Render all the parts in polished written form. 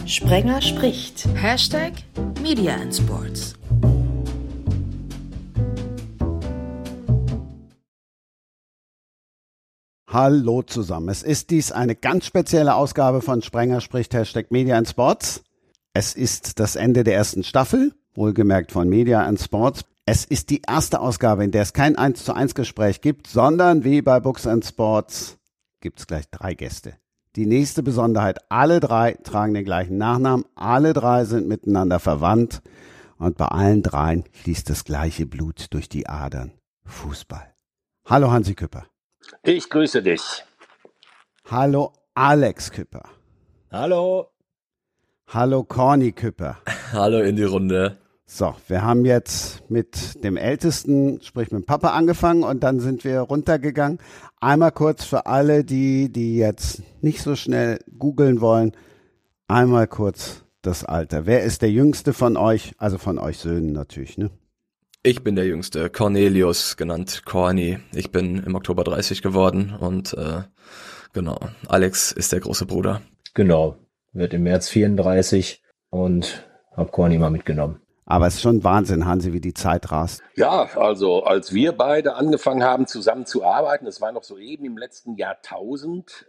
Sprenger spricht. #Media and Sports. Hallo zusammen. Es ist dies eine ganz spezielle Ausgabe von Sprenger spricht #Media and Sports. Es ist das Ende der ersten Staffel, wohlgemerkt von Media and Sports. Es ist die erste Ausgabe, in der es kein 1:1 Gespräch gibt, sondern wie bei Books and Sports gibt es gleich 3 Gäste. Die nächste Besonderheit, alle 3 tragen den gleichen Nachnamen, alle 3 sind miteinander verwandt und bei allen 3 fließt das gleiche Blut durch die Adern. Fußball. Hallo Hansi Küpper. Ich grüße dich. Hallo Alex Küpper. Hallo. Hallo Corny Küpper. Hallo in die Runde. So, wir haben jetzt mit dem Ältesten, sprich mit dem Papa angefangen und dann sind wir runtergegangen. Einmal kurz für alle, die jetzt nicht so schnell googeln wollen, einmal kurz das Alter. Wer ist der Jüngste von euch? Also von euch Söhnen natürlich, ne? Ich bin der Jüngste, Cornelius, genannt Corny. Ich bin im Oktober 30 geworden und genau, Alex ist der große Bruder. Genau, wird im März 34 und hab Corny mal mitgenommen. Aber es ist schon Wahnsinn, Hansi, wie die Zeit rast. Ja, also als wir beide angefangen haben, zusammen zu arbeiten, das war noch so eben im letzten Jahrtausend,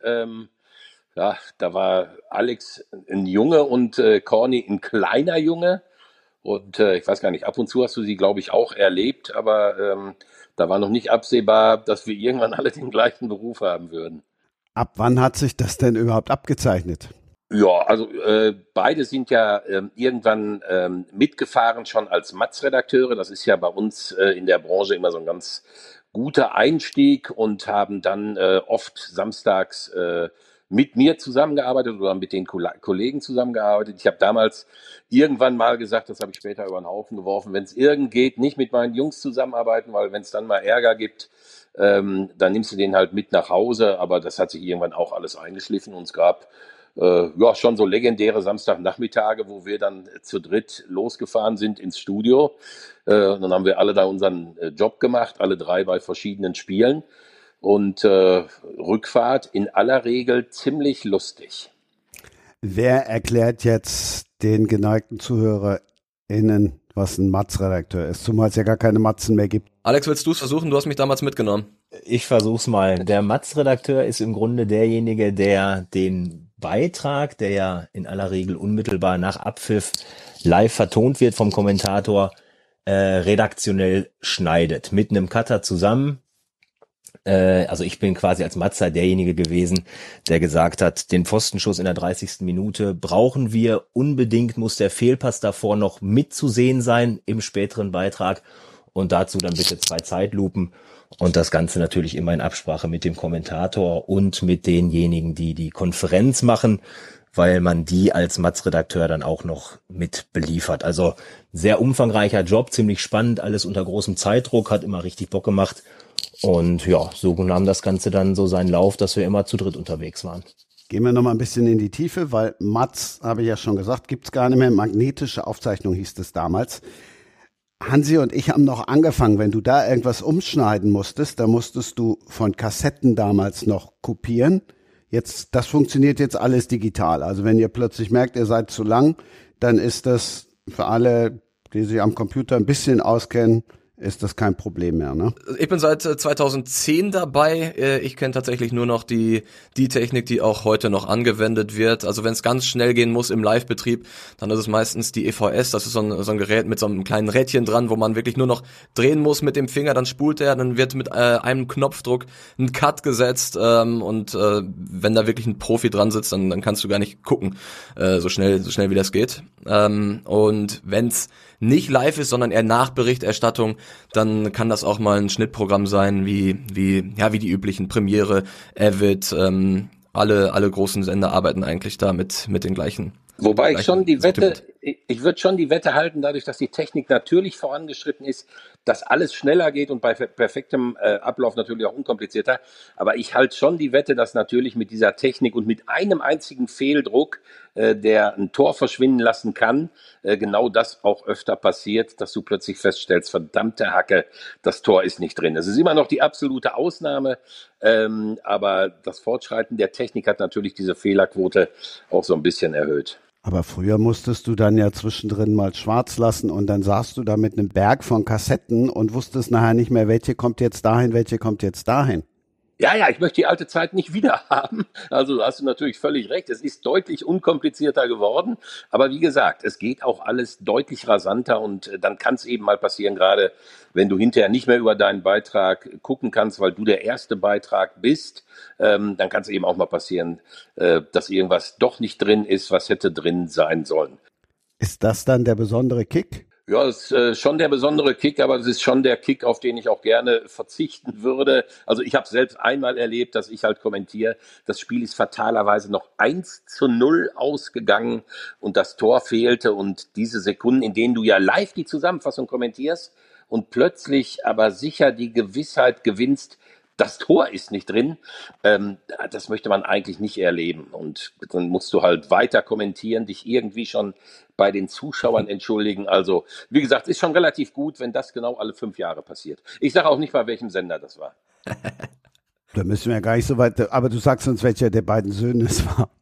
ja, da war Alex ein Junge und Corny ein kleiner Junge. Und ich weiß gar nicht, ab und zu hast du sie, glaube ich, auch erlebt, aber da war noch nicht absehbar, dass wir irgendwann alle den gleichen Beruf haben würden. Ab wann hat sich das denn überhaupt abgezeichnet? Ja, also beide sind ja irgendwann mitgefahren schon als Matz-Redakteure. Das ist ja bei uns in der Branche immer so ein ganz guter Einstieg und haben dann oft samstags mit mir zusammengearbeitet oder mit den Kollegen zusammengearbeitet. Ich habe damals irgendwann mal gesagt, das habe ich später über den Haufen geworfen, wenn es irgend geht, nicht mit meinen Jungs zusammenarbeiten, weil wenn es dann mal Ärger gibt, dann nimmst du den halt mit nach Hause. Aber das hat sich irgendwann auch alles eingeschliffen und es gab ja schon so legendäre Samstagnachmittage, wo wir dann zu dritt losgefahren sind ins Studio. Dann haben wir alle da unseren Job gemacht, alle 3 bei verschiedenen Spielen. Und Rückfahrt in aller Regel ziemlich lustig. Wer erklärt jetzt den geneigten ZuhörerInnen, was ein Matz-Redakteur ist, zumal es ja gar keine Matzen mehr gibt? Alex, willst du es versuchen? Du hast mich damals mitgenommen. Ich versuch's mal. Der Matz-Redakteur ist im Grunde derjenige, der den Beitrag, der ja in aller Regel unmittelbar nach Abpfiff live vertont wird vom Kommentator, redaktionell schneidet. Mit einem Cutter zusammen. Also ich bin quasi als Matzer derjenige gewesen, der gesagt hat, den Pfostenschuss in der 30. Minute brauchen wir unbedingt, muss der Fehlpass davor noch mitzusehen sein im späteren Beitrag und dazu dann bitte 2 Zeitlupen und das Ganze natürlich immer in Absprache mit dem Kommentator und mit denjenigen, die die Konferenz machen, weil man die als Matz-Redakteur dann auch noch mit beliefert. Also sehr umfangreicher Job, ziemlich spannend, alles unter großem Zeitdruck, hat immer richtig Bock gemacht. Und ja, so nahm das Ganze dann so seinen Lauf, dass wir immer zu dritt unterwegs waren. Gehen wir nochmal ein bisschen in die Tiefe, weil Matz, habe ich ja schon gesagt, gibt's gar nicht mehr. Magnetische Aufzeichnung hieß es damals. Hansi und ich haben noch angefangen, wenn du da irgendwas umschneiden musstest, da musstest du von Kassetten damals noch kopieren. Jetzt, das funktioniert jetzt alles digital. Also wenn ihr plötzlich merkt, ihr seid zu lang, dann ist das für alle, die sich am Computer ein bisschen auskennen, ist das kein Problem mehr, ne? Ich bin seit 2010 dabei. Ich kenne tatsächlich nur noch die Technik, die auch heute noch angewendet wird. Also wenn es ganz schnell gehen muss im Live-Betrieb, dann ist es meistens die EVS. Das ist so ein Gerät mit so einem kleinen Rädchen dran, wo man wirklich nur noch drehen muss mit dem Finger. Dann spult er, dann wird mit einem Knopfdruck ein Cut gesetzt. Und wenn da wirklich ein Profi dran sitzt, dann kannst du gar nicht gucken, so schnell wie das geht. Und wenn's nicht live ist, sondern eher Nachberichterstattung, dann kann das auch mal ein Schnittprogramm sein, wie die üblichen Premiere, Avid, alle großen Sender arbeiten eigentlich da mit den gleichen. Wobei ich würde schon die Wette halten, dadurch, dass die Technik natürlich vorangeschritten ist, dass alles schneller geht und bei perfektem Ablauf natürlich auch unkomplizierter. Aber ich halte schon die Wette, dass natürlich mit dieser Technik und mit einem einzigen Fehldruck, der ein Tor verschwinden lassen kann, genau das auch öfter passiert, dass du plötzlich feststellst, verdammte Hacke, das Tor ist nicht drin. Es ist immer noch die absolute Ausnahme, aber das Fortschreiten der Technik hat natürlich diese Fehlerquote auch so ein bisschen erhöht. Aber früher musstest du dann ja zwischendrin mal schwarz lassen und dann saßt du da mit einem Berg von Kassetten und wusstest nachher nicht mehr, welche kommt jetzt dahin, welche kommt jetzt dahin. Ja, ich möchte die alte Zeit nicht wieder haben. Also da hast du natürlich völlig recht. Es ist deutlich unkomplizierter geworden. Aber wie gesagt, es geht auch alles deutlich rasanter und dann kann es eben mal passieren, gerade wenn du hinterher nicht mehr über deinen Beitrag gucken kannst, weil du der erste Beitrag bist, dann kann es eben auch mal passieren, dass irgendwas doch nicht drin ist, was hätte drin sein sollen. Ist das dann der besondere Kick? Ja, das ist schon der besondere Kick, aber es ist schon der Kick, auf den ich auch gerne verzichten würde. Also ich habe selbst einmal erlebt, dass ich halt kommentiere, das Spiel ist fatalerweise noch 1:0 ausgegangen und das Tor fehlte und diese Sekunden, in denen du ja live die Zusammenfassung kommentierst und plötzlich aber sicher die Gewissheit gewinnst, das Tor ist nicht drin, das möchte man eigentlich nicht erleben. Und dann musst du halt weiter kommentieren, dich irgendwie schon bei den Zuschauern entschuldigen. Also, wie gesagt, ist schon relativ gut, wenn das genau alle 5 Jahre passiert. Ich sage auch nicht mal, welchem Sender das war. Da müssen wir ja gar nicht so weit, aber du sagst uns, welcher der beiden Söhne es war.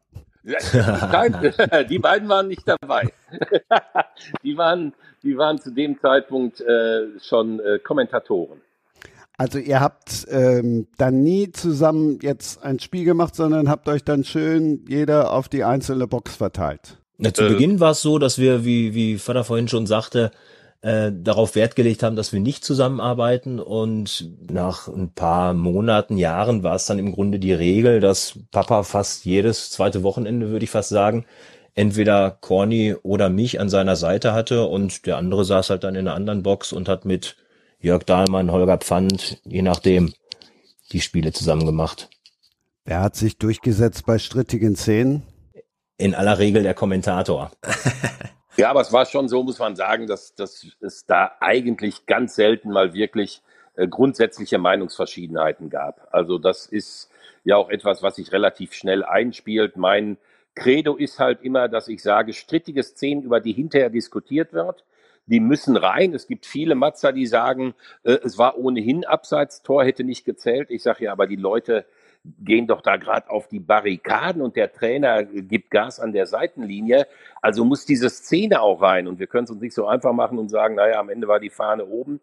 Die beiden waren nicht dabei. Die waren zu dem Zeitpunkt schon Kommentatoren. Also ihr habt dann nie zusammen jetzt ein Spiel gemacht, sondern habt euch dann schön jeder auf die einzelne Box verteilt. Na, zu Beginn war es so, dass wir, wie Vater vorhin schon sagte, darauf Wert gelegt haben, dass wir nicht zusammenarbeiten, und nach ein paar Monaten, Jahren war es dann im Grunde die Regel, dass Papa fast jedes zweite Wochenende, würde ich fast sagen, entweder Corny oder mich an seiner Seite hatte und der andere saß halt dann in einer anderen Box und hat mit Jörg Dahlmann, Holger Pfand, je nachdem, die Spiele zusammen gemacht. Wer hat sich durchgesetzt bei strittigen Szenen? In aller Regel der Kommentator. Ja, aber es war schon so, muss man sagen, dass es da eigentlich ganz selten mal wirklich grundsätzliche Meinungsverschiedenheiten gab. Also das ist ja auch etwas, was sich relativ schnell einspielt. Mein Credo ist halt immer, dass ich sage, strittige Szenen, über die hinterher diskutiert wird, die müssen rein. Es gibt viele Matzer, die sagen, es war ohnehin abseits, Tor hätte nicht gezählt. Ich sage ja, aber die Leute gehen doch da gerade auf die Barrikaden und der Trainer gibt Gas an der Seitenlinie. Also muss diese Szene auch rein. Und wir können es uns nicht so einfach machen und sagen, naja, am Ende war die Fahne oben.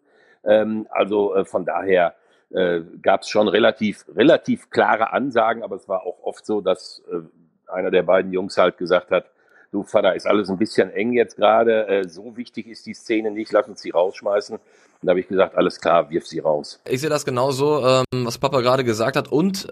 Von daher gab es schon relativ klare Ansagen, aber es war auch oft so, dass einer der beiden Jungs halt gesagt hat, du Vater, ist alles ein bisschen eng jetzt gerade, so wichtig ist die Szene nicht, lass uns sie rausschmeißen. Und da habe ich gesagt, alles klar, wirf sie raus. Ich sehe das genauso, was Papa gerade gesagt hat und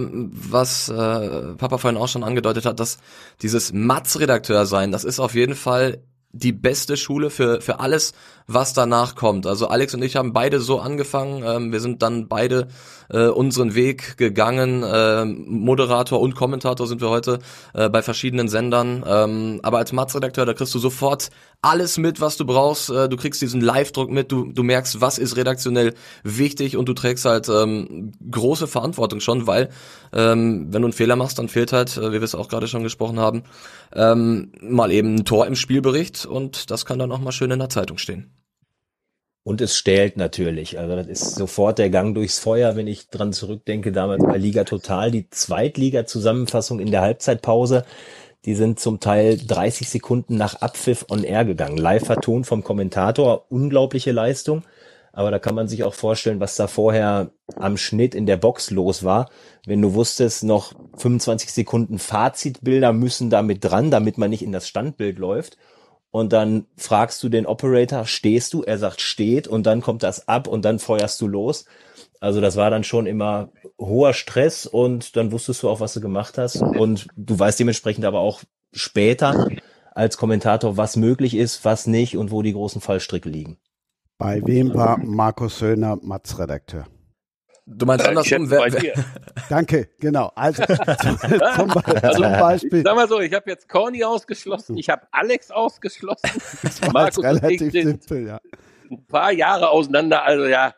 was Papa vorhin auch schon angedeutet hat, dass dieses Matz-Redakteur sein, das ist auf jeden Fall die beste Schule für alles, was danach kommt. Also Alex und ich haben beide so angefangen, wir sind dann beide unseren Weg gegangen, Moderator und Kommentator sind wir heute bei verschiedenen Sendern, aber als Matz-Redakteur, da kriegst du sofort alles mit, was du brauchst, du kriegst diesen Live-Druck mit, du merkst, was ist redaktionell wichtig und du trägst halt große Verantwortung schon, weil wenn du einen Fehler machst, dann fehlt halt, wie wir es auch gerade schon gesprochen haben, mal eben ein Tor im Spielbericht und das kann dann auch mal schön in der Zeitung stehen. Und es stählt natürlich. Also das ist sofort der Gang durchs Feuer, wenn ich dran zurückdenke, damals bei Liga Total, die Zweitliga-Zusammenfassung in der Halbzeitpause, die sind zum Teil 30 Sekunden nach Abpfiff on air gegangen. Live vertont vom Kommentator, unglaubliche Leistung. Aber da kann man sich auch vorstellen, was da vorher am Schnitt in der Box los war. Wenn du wusstest, noch 25 Sekunden Fazitbilder müssen damit dran, damit man nicht in das Standbild läuft. Und dann fragst du den Operator, stehst du? Er sagt, steht. Und dann kommt das ab und dann feuerst du los. Also das war dann schon immer hoher Stress und dann wusstest du auch, was du gemacht hast. Und du weißt dementsprechend aber auch später als Kommentator, was möglich ist, was nicht und wo die großen Fallstricke liegen. Bei wem war Markus Söhner Matz-Redakteur? Du meinst andersrum? Bei dir. Danke, genau. Also zum Beispiel. Ich sag mal so, ich habe jetzt Corny ausgeschlossen, ich habe Alex ausgeschlossen. Das war Markus relativ und ich sind simpel, ja. ein paar Jahre auseinander, also ja,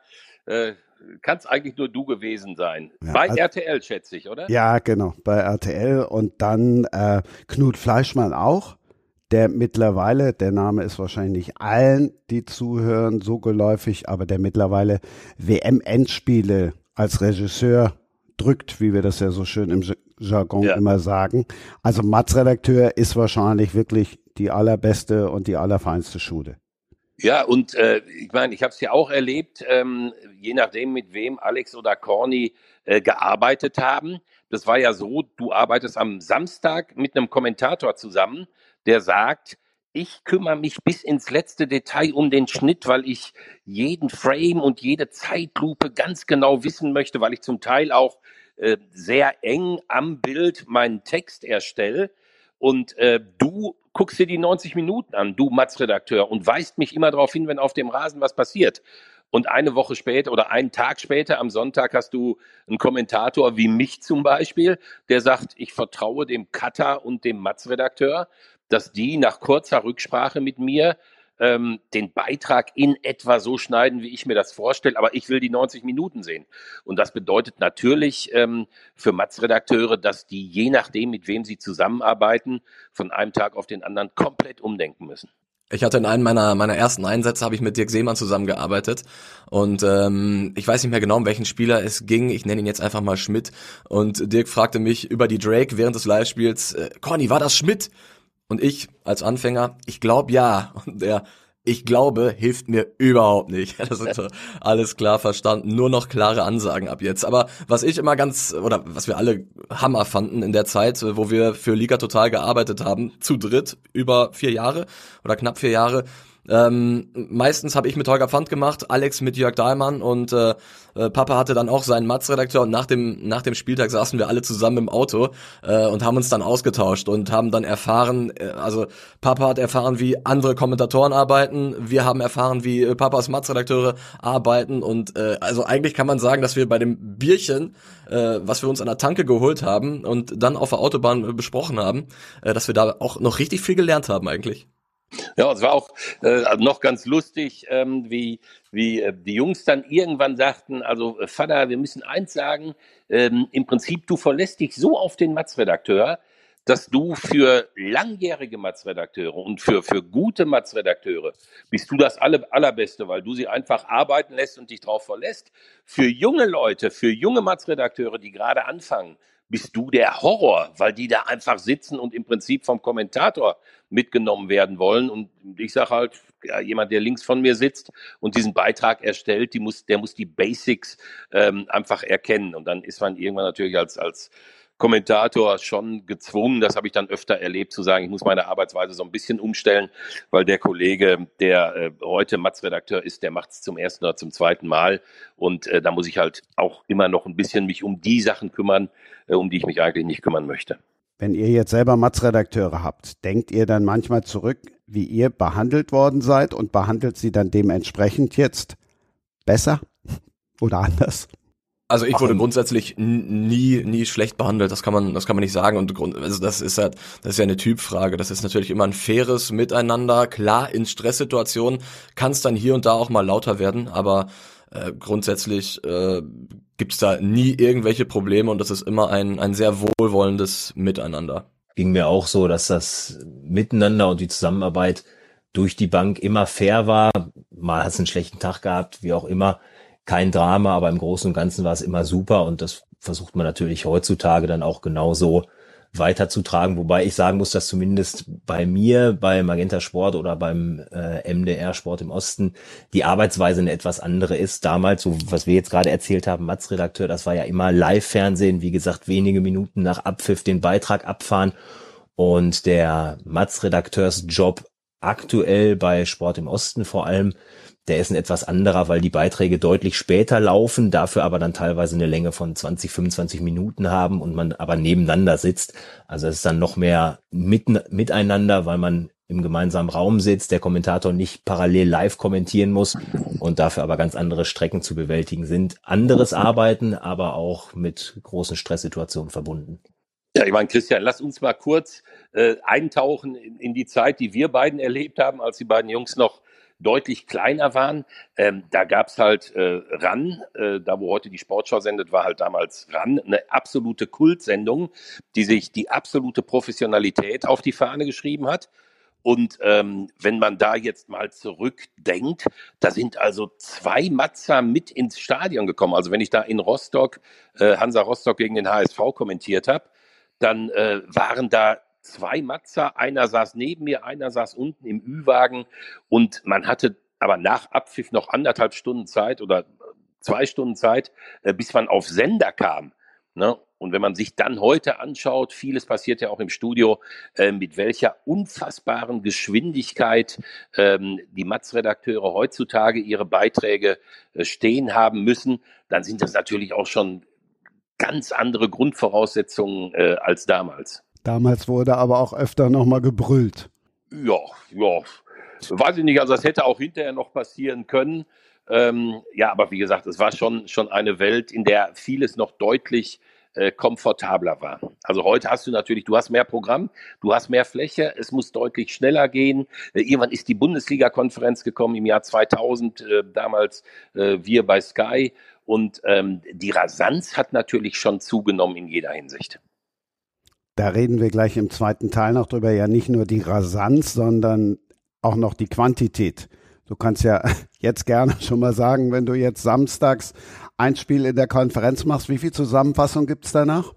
kann es eigentlich nur du gewesen sein. Ja, bei also, RTL, schätze ich, oder? Ja, genau, bei RTL und dann Knut Fleischmann auch, der mittlerweile, der Name ist wahrscheinlich allen, die zuhören, so geläufig, aber der mittlerweile WM-Endspiele als Regisseur drückt, wie wir das ja so schön im Jargon immer sagen. Also Matz-Redakteur ist wahrscheinlich wirklich die allerbeste und die allerfeinste Schule. Ja, und ich meine, ich habe es ja auch erlebt, je nachdem, mit wem Alex oder Corny gearbeitet haben. Das war ja so, du arbeitest am Samstag mit einem Kommentator zusammen, der sagt, ich kümmere mich bis ins letzte Detail um den Schnitt, weil ich jeden Frame und jede Zeitlupe ganz genau wissen möchte, weil ich zum Teil auch sehr eng am Bild meinen Text erstelle. Und du guckst dir die 90 Minuten an, du Matz-Redakteur, und weist mich immer darauf hin, wenn auf dem Rasen was passiert. Und eine Woche später oder einen Tag später, am Sonntag, hast du einen Kommentator wie mich zum Beispiel, der sagt, ich vertraue dem Cutter und dem Matz-Redakteur, dass die nach kurzer Rücksprache mit mir den Beitrag in etwa so schneiden, wie ich mir das vorstelle, aber ich will die 90 Minuten sehen. Und das bedeutet natürlich für Matz-Redakteure, dass die, je nachdem, mit wem sie zusammenarbeiten, von einem Tag auf den anderen komplett umdenken müssen. Ich hatte in einem meiner ersten Einsätze, habe ich mit Dirk Seemann zusammengearbeitet und ich weiß nicht mehr genau, um welchen Spieler es ging, ich nenne ihn jetzt einfach mal Schmidt, und Dirk fragte mich über die Drake während des Live-Spiels, Conny, war das Schmidt? Und ich als Anfänger, ich glaube ja. Und ich glaube, hilft mir überhaupt nicht. Das ist alles klar verstanden. Nur noch klare Ansagen ab jetzt. Aber was ich immer was wir alle Hammer fanden in der Zeit, wo wir für Liga Total gearbeitet haben, zu dritt, über 4 Jahre oder knapp 4 Jahre, meistens habe ich mit Holger Pfand gemacht, Alex mit Jörg Dahlmann, und Papa hatte dann auch seinen Matz-Redakteur, und nach dem Spieltag saßen wir alle zusammen im Auto und haben uns dann ausgetauscht und haben dann erfahren, also Papa hat erfahren, wie andere Kommentatoren arbeiten, wir haben erfahren, wie Papas Matz-Redakteure arbeiten, und also eigentlich kann man sagen, dass wir bei dem Bierchen, was wir uns an der Tanke geholt haben und dann auf der Autobahn besprochen haben, dass wir da auch noch richtig viel gelernt haben eigentlich. Ja, es war auch noch ganz lustig, wie die Jungs dann irgendwann sagten, also Vater, wir müssen eins sagen, im Prinzip, du verlässt dich so auf den Matz-Redakteur, dass du für langjährige Matz-Redakteure und für gute Matz-Redakteure bist du das Allerbeste, weil du sie einfach arbeiten lässt und dich drauf verlässt. Für junge Leute, für junge Matz-Redakteure, die gerade anfangen, bist du der Horror, weil die da einfach sitzen und im Prinzip vom Kommentator mitgenommen werden wollen. Und ich sage halt, ja, jemand, der links von mir sitzt und diesen Beitrag erstellt, der muss die Basics einfach erkennen. Und dann ist man irgendwann natürlich als Kommentator schon gezwungen, das habe ich dann öfter erlebt, zu sagen, ich muss meine Arbeitsweise so ein bisschen umstellen, weil der Kollege, der heute Matz-Redakteur ist, der macht es zum ersten oder zum zweiten Mal, und da muss ich halt auch immer noch ein bisschen mich um die Sachen kümmern, um die ich mich eigentlich nicht kümmern möchte. Wenn ihr jetzt selber Matz-Redakteure habt, denkt ihr dann manchmal zurück, wie ihr behandelt worden seid, und behandelt sie dann dementsprechend jetzt besser oder anders? Also ich wurde grundsätzlich nie schlecht behandelt, das kann man nicht sagen, und also das ist ja eine Typfrage. Das ist natürlich immer ein faires Miteinander. Klar, in Stresssituationen kann es dann hier und da auch mal lauter werden, aber grundsätzlich gibt's da nie irgendwelche Probleme, und das ist immer ein sehr wohlwollendes Miteinander. Ging mir auch so, dass das Miteinander und die Zusammenarbeit durch die Bank immer fair war. Mal hast du einen schlechten Tag gehabt, wie auch immer. Kein Drama, aber im Großen und Ganzen war es immer super, und das versucht man natürlich heutzutage dann auch genauso weiterzutragen, wobei ich sagen muss, dass zumindest bei mir, bei Magenta Sport oder beim MDR Sport im Osten, die Arbeitsweise eine etwas andere ist. Damals, so was wir jetzt gerade erzählt haben, Matz-Redakteur, das war ja immer Live-Fernsehen, wie gesagt, wenige Minuten nach Abpfiff den Beitrag abfahren, und der Matz-Redakteursjob aktuell bei Sport im Osten vor allem, der ist ein etwas anderer, weil die Beiträge deutlich später laufen, dafür aber dann teilweise eine Länge von 20, 25 Minuten haben und man aber nebeneinander sitzt. Also es ist dann noch mehr miteinander, weil man im gemeinsamen Raum sitzt, der Kommentator nicht parallel live kommentieren muss und dafür aber ganz andere Strecken zu bewältigen sind. Anderes Arbeiten, aber auch mit großen Stresssituationen verbunden. Ja, ich meine, Christian, lass uns mal kurz eintauchen in die Zeit, die wir beiden erlebt haben, als die beiden Jungs noch deutlich kleiner waren. Da gab's halt RAN, da wo heute die Sportschau sendet, war halt damals RAN, eine absolute Kultsendung, die sich die absolute Professionalität auf die Fahne geschrieben hat. Und wenn man da jetzt mal zurückdenkt, da sind also 2 Matzer mit ins Stadion gekommen. Also wenn ich da in Rostock, Hansa Rostock gegen den HSV kommentiert habe, dann waren da 2 Matzer, einer saß neben mir, einer saß unten im Ü-Wagen und man hatte aber nach Abpfiff noch 1,5 Stunden Zeit oder 2 Stunden Zeit, bis man auf Sender kam. Ne? Und wenn man sich dann heute anschaut, vieles passiert ja auch im Studio, mit welcher unfassbaren Geschwindigkeit die Matz-Redakteure heutzutage ihre Beiträge stehen haben müssen, dann sind das natürlich auch schon ganz andere Grundvoraussetzungen als damals. Damals wurde aber auch öfter nochmal gebrüllt. Ja, weiß ich nicht, also das hätte auch hinterher noch passieren können. Ja, aber wie gesagt, es war schon eine Welt, in der vieles noch deutlich komfortabler war. Also heute hast du natürlich, du hast mehr Programm, du hast mehr Fläche, es muss deutlich schneller gehen. Irgendwann ist die Bundesliga-Konferenz gekommen im Jahr 2000, damals wir bei Sky. Und die Rasanz hat natürlich schon zugenommen in jeder Hinsicht. Da reden wir gleich im zweiten Teil noch drüber. Ja, nicht nur die Rasanz, sondern auch noch die Quantität. Du kannst ja jetzt gerne schon mal sagen, wenn du jetzt samstags ein Spiel in der Konferenz machst, wie viel Zusammenfassung gibt es danach?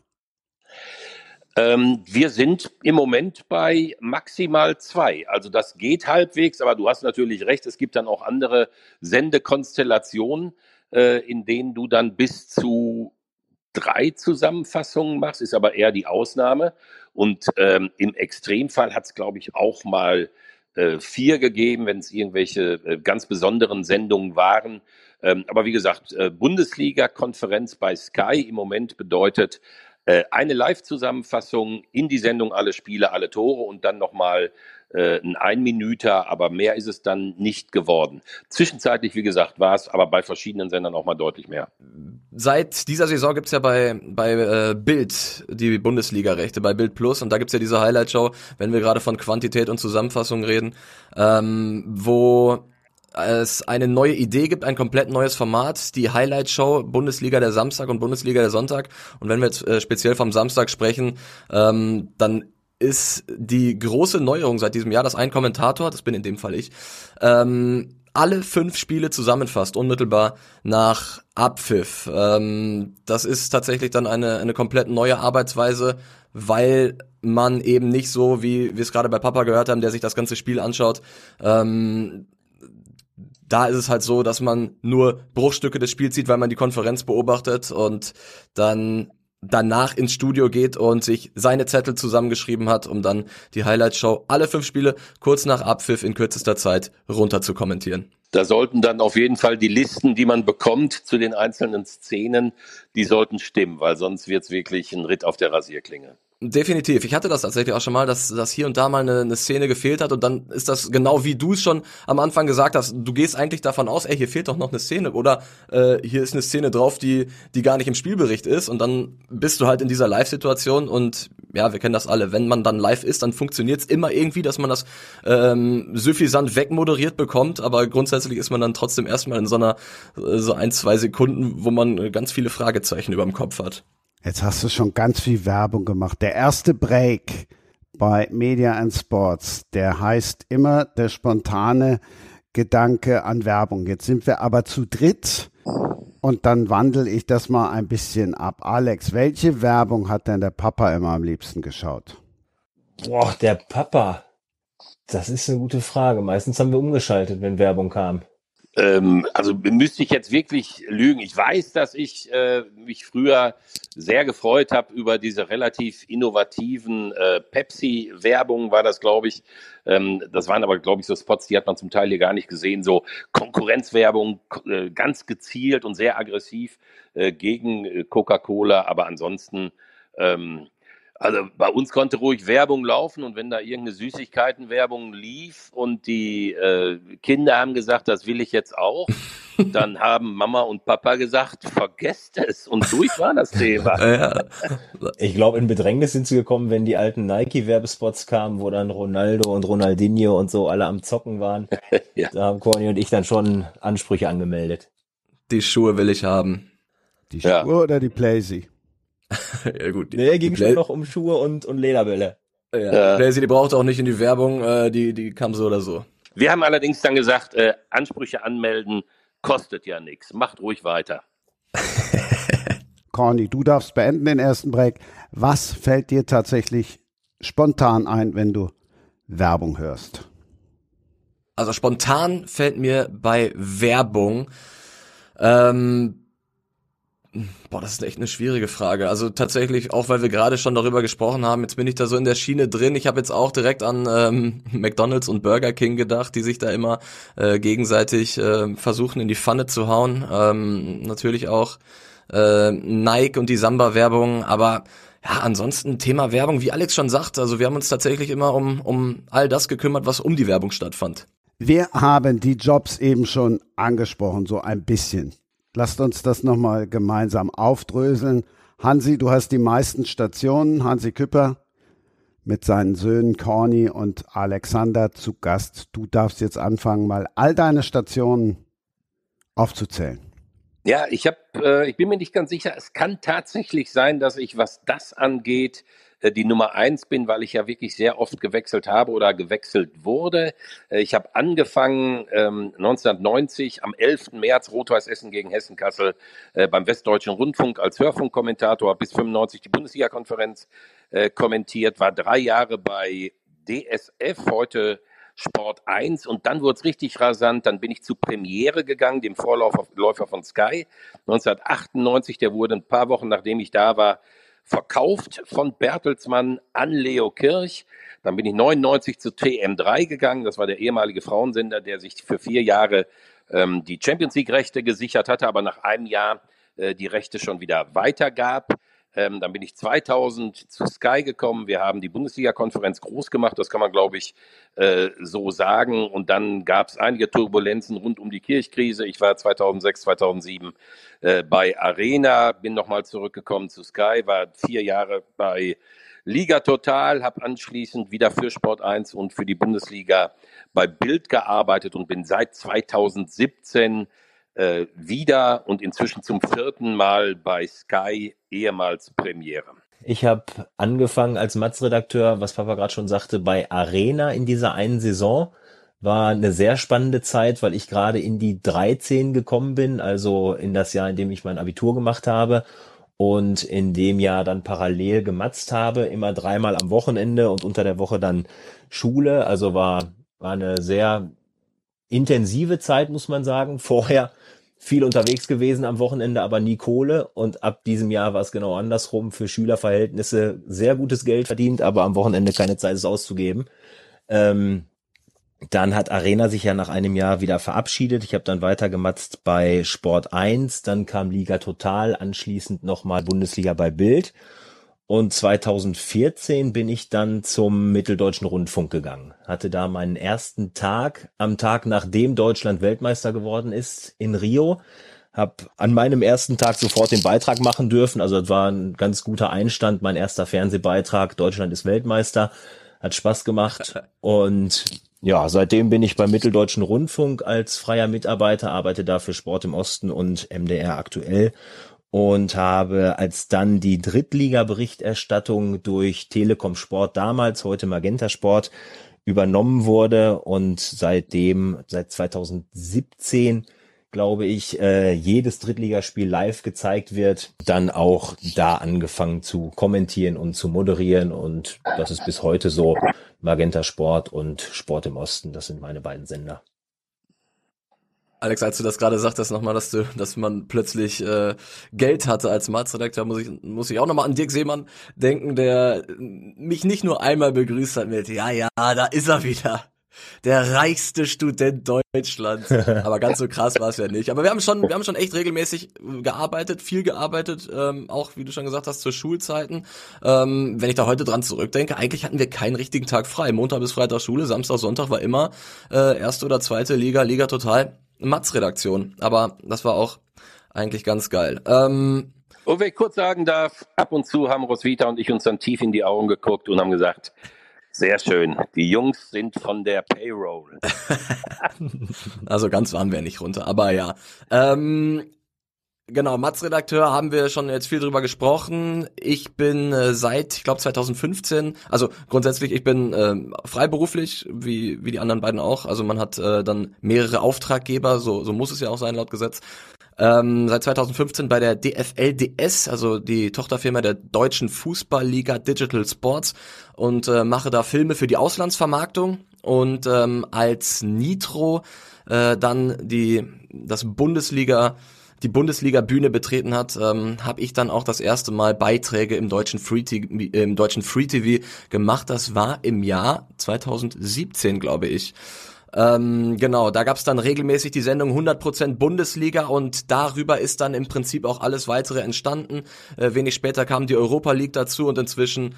Wir sind im Moment bei maximal 2. Also das geht halbwegs, aber du hast natürlich recht, es gibt dann auch andere Sendekonstellationen, in denen du dann bis zu 3 Zusammenfassungen machst, ist aber eher die Ausnahme. Und im Extremfall hat es, glaube ich, auch mal 4 gegeben, wenn es irgendwelche ganz besonderen Sendungen waren. Aber wie gesagt, Bundesliga-Konferenz bei Sky im Moment bedeutet eine Live-Zusammenfassung in die Sendung, alle Spiele, alle Tore und dann nochmal ein Einminüter, aber mehr ist es dann nicht geworden. Zwischenzeitlich, wie gesagt, war es aber bei verschiedenen Sendern auch mal deutlich mehr. Seit dieser Saison gibt's ja bei Bild die Bundesliga-Rechte, bei Bild Plus, und da gibt's ja diese Highlight-Show, wenn wir gerade von Quantität und Zusammenfassung reden, wo es eine neue Idee gibt, ein komplett neues Format, die Highlight-Show, Bundesliga der Samstag und Bundesliga der Sonntag. Und wenn wir jetzt speziell vom Samstag sprechen, dann ist die große Neuerung seit diesem Jahr, dass ein Kommentator, das bin in dem Fall ich, alle 5 Spiele zusammenfasst, unmittelbar nach Abpfiff. Das ist tatsächlich dann eine komplett neue Arbeitsweise, weil man eben nicht so, wie wir es gerade bei Papa gehört haben, der sich das ganze Spiel anschaut, da ist es halt so, dass man nur Bruchstücke des Spiels sieht, weil man die Konferenz beobachtet und dann danach ins Studio geht und sich seine Zettel zusammengeschrieben hat, um dann die Highlight-Show, alle 5 Spiele, kurz nach Abpfiff in kürzester Zeit runter zu kommentieren. Da sollten dann auf jeden Fall die Listen, die man bekommt zu den einzelnen Szenen, die sollten stimmen, weil sonst wird's wirklich ein Ritt auf der Rasierklinge. Definitiv. Ich hatte das tatsächlich auch schon mal, dass hier und da mal eine Szene gefehlt hat und dann ist das genau wie du es schon am Anfang gesagt hast. Du gehst eigentlich davon aus, hier fehlt doch noch eine Szene oder hier ist eine Szene drauf, die gar nicht im Spielbericht ist und dann bist du halt in dieser Live-Situation und ja, wir kennen das alle. Wenn man dann live ist, dann funktioniert es immer irgendwie, dass man das suffisant wegmoderiert bekommt, aber grundsätzlich ist man dann trotzdem erstmal in so 1-2 Sekunden, wo man ganz viele Fragezeichen über dem Kopf hat. Jetzt hast du schon ganz viel Werbung gemacht. Der erste Break bei Media and Sports, der heißt immer der spontane Gedanke an Werbung. Jetzt sind wir aber zu dritt und dann wandle ich das mal ein bisschen ab. Alex, welche Werbung hat denn der Papa immer am liebsten geschaut? Boah, der Papa. Das ist eine gute Frage. Meistens haben wir umgeschaltet, wenn Werbung kam. Also müsste ich jetzt wirklich lügen. Ich weiß, dass ich mich früher sehr gefreut habe über diese relativ innovativen Pepsi-Werbungen, war das, glaube ich. Das waren aber, glaube ich, so Spots, die hat man zum Teil hier gar nicht gesehen. So Konkurrenzwerbung, ganz gezielt und sehr aggressiv gegen Coca-Cola. Aber ansonsten also bei uns konnte ruhig Werbung laufen und wenn da irgendeine Süßigkeitenwerbung lief und die Kinder haben gesagt, das will ich jetzt auch, dann haben Mama und Papa gesagt, vergesst es und durch war das Thema. Ja. Ich glaube, in Bedrängnis sind sie gekommen, wenn die alten Nike-Werbespots kamen, wo dann Ronaldo und Ronaldinho und so alle am Zocken waren. Ja. Da haben Corny und ich dann schon Ansprüche angemeldet. Die Schuhe will ich haben. Die Schuhe oder die Playsee? Ja gut. Nee, ging schon noch um Schuhe und Lederbälle. Ja. Playsee, die braucht auch nicht in die Werbung, die kam so oder so. Wir haben allerdings dann gesagt, Ansprüche anmelden kostet ja nichts. Macht ruhig weiter. Corny, du darfst beenden den ersten Break. Was fällt dir tatsächlich spontan ein, wenn du Werbung hörst? Also spontan fällt mir bei Werbung, das ist echt eine schwierige Frage. Also tatsächlich, auch weil wir gerade schon darüber gesprochen haben, jetzt bin ich da so in der Schiene drin. Ich habe jetzt auch direkt an McDonald's und Burger King gedacht, die sich da immer gegenseitig versuchen in die Pfanne zu hauen. Natürlich auch Nike und die Samba-Werbung, aber ja, ansonsten Thema Werbung, wie Alex schon sagt, also wir haben uns tatsächlich immer um all das gekümmert, was um die Werbung stattfand. Wir haben die Jobs eben schon angesprochen, so ein bisschen. Lasst uns das nochmal gemeinsam aufdröseln. Hansi, du hast die meisten Stationen. Hansi Küpper mit seinen Söhnen Corny und Alexander zu Gast. Du darfst jetzt anfangen, mal all deine Stationen aufzuzählen. Ja, ich bin mir nicht ganz sicher. Es kann tatsächlich sein, dass ich, was das angeht, die Nummer 1 bin, weil ich ja wirklich sehr oft gewechselt habe oder gewechselt wurde. Ich habe angefangen 1990 am 11. März Rot-Weiß Essen gegen Hessen-Kassel beim Westdeutschen Rundfunk als Hörfunkkommentator, bis 95 die Bundesliga-Konferenz kommentiert, war 3 Jahre bei DSF, heute Sport 1, und dann wurde es richtig rasant. Dann bin ich zu Premiere gegangen, dem Vorläufer von Sky, 1998. Der wurde ein paar Wochen, nachdem ich da war, verkauft von Bertelsmann an Leo Kirch. Dann bin ich 99 zu TM3 gegangen. Das war der ehemalige Frauensender, der sich für 4 Jahre die Champions League-Rechte gesichert hatte, aber nach einem Jahr die Rechte schon wieder weitergab. Dann bin ich 2000 zu Sky gekommen. Wir haben die Bundesliga-Konferenz groß gemacht, das kann man, glaube ich, so sagen. Und dann gab es einige Turbulenzen rund um die Kirchkrise. Ich war 2006, 2007 bei Arena, bin nochmal zurückgekommen zu Sky, war 4 Jahre bei Liga Total, habe anschließend wieder für Sport 1 und für die Bundesliga bei Bild gearbeitet und bin seit 2017 wieder und inzwischen zum 4. Mal bei Sky, ehemals Premiere. Ich habe angefangen als Matz-Redakteur, was Papa gerade schon sagte, bei Arena in dieser einen Saison. War eine sehr spannende Zeit, weil ich gerade in die 13 gekommen bin, also in das Jahr, in dem ich mein Abitur gemacht habe und in dem Jahr dann parallel gematzt habe, immer 3-mal am Wochenende und unter der Woche dann Schule. Also war eine sehr intensive Zeit, muss man sagen. Vorher viel unterwegs gewesen am Wochenende, aber nie Kohle. Und ab diesem Jahr war es genau andersrum. Für Schülerverhältnisse sehr gutes Geld verdient, aber am Wochenende keine Zeit, es auszugeben. Dann hat Arena sich ja nach einem Jahr wieder verabschiedet. Ich habe dann weitergematzt bei Sport 1. Dann kam Liga Total, anschließend nochmal Bundesliga bei Bild. Und 2014 bin ich dann zum Mitteldeutschen Rundfunk gegangen. Hatte da meinen ersten Tag, am Tag nachdem Deutschland Weltmeister geworden ist, in Rio. Hab an meinem ersten Tag sofort den Beitrag machen dürfen. Also das war ein ganz guter Einstand, mein erster Fernsehbeitrag. Deutschland ist Weltmeister. Hat Spaß gemacht. Und ja, seitdem bin ich beim Mitteldeutschen Rundfunk als freier Mitarbeiter, arbeite da für Sport im Osten und MDR aktuell. Und habe, als dann die Drittliga-Berichterstattung durch Telekom Sport damals, heute Magenta Sport, übernommen wurde und seitdem, seit 2017, glaube ich, jedes Drittligaspiel live gezeigt wird, dann auch da angefangen zu kommentieren und zu moderieren, und das ist bis heute so. Magenta Sport und Sport im Osten, das sind meine beiden Sender. Alex, als du das gerade sagtest nochmal, dass man plötzlich Geld hatte als Matz-Redakteur, muss ich auch nochmal an Dirk Seemann denken, der mich nicht nur einmal begrüßt hat mit, ja, da ist er wieder, der reichste Student Deutschlands. Aber ganz so krass war es ja nicht. Aber wir haben schon echt regelmäßig gearbeitet, viel gearbeitet, auch wie du schon gesagt hast, zu Schulzeiten. Wenn ich da heute dran zurückdenke, eigentlich hatten wir keinen richtigen Tag frei. Montag bis Freitag Schule, Samstag, Sonntag war immer erste oder zweite Liga, Liga Total. Matz-Redaktion, aber das war auch eigentlich ganz geil. Und wenn ich kurz sagen darf, ab und zu haben Roswitha und ich uns dann tief in die Augen geguckt und haben gesagt, sehr schön, die Jungs sind von der Payroll. Also ganz waren wir nicht runter, aber ja. Genau, Matz-Redakteur haben wir schon jetzt viel drüber gesprochen. Ich bin seit, ich glaube 2015, also grundsätzlich, ich bin freiberuflich, wie die anderen beiden auch. Also man hat dann mehrere Auftraggeber, so muss es ja auch sein laut Gesetz. Seit 2015 bei der DFLDS, also die Tochterfirma der Deutschen Fußballliga Digital Sports, und mache da Filme für die Auslandsvermarktung und als Nitro dann die Bundesliga-Bühne betreten hat, habe ich dann auch das erste Mal Beiträge im deutschen Free TV gemacht. Das war im Jahr 2017, glaube ich. Genau, da gab's dann regelmäßig die Sendung 100% Bundesliga und darüber ist dann im Prinzip auch alles weitere entstanden. Wenig später kam die Europa League dazu und inzwischen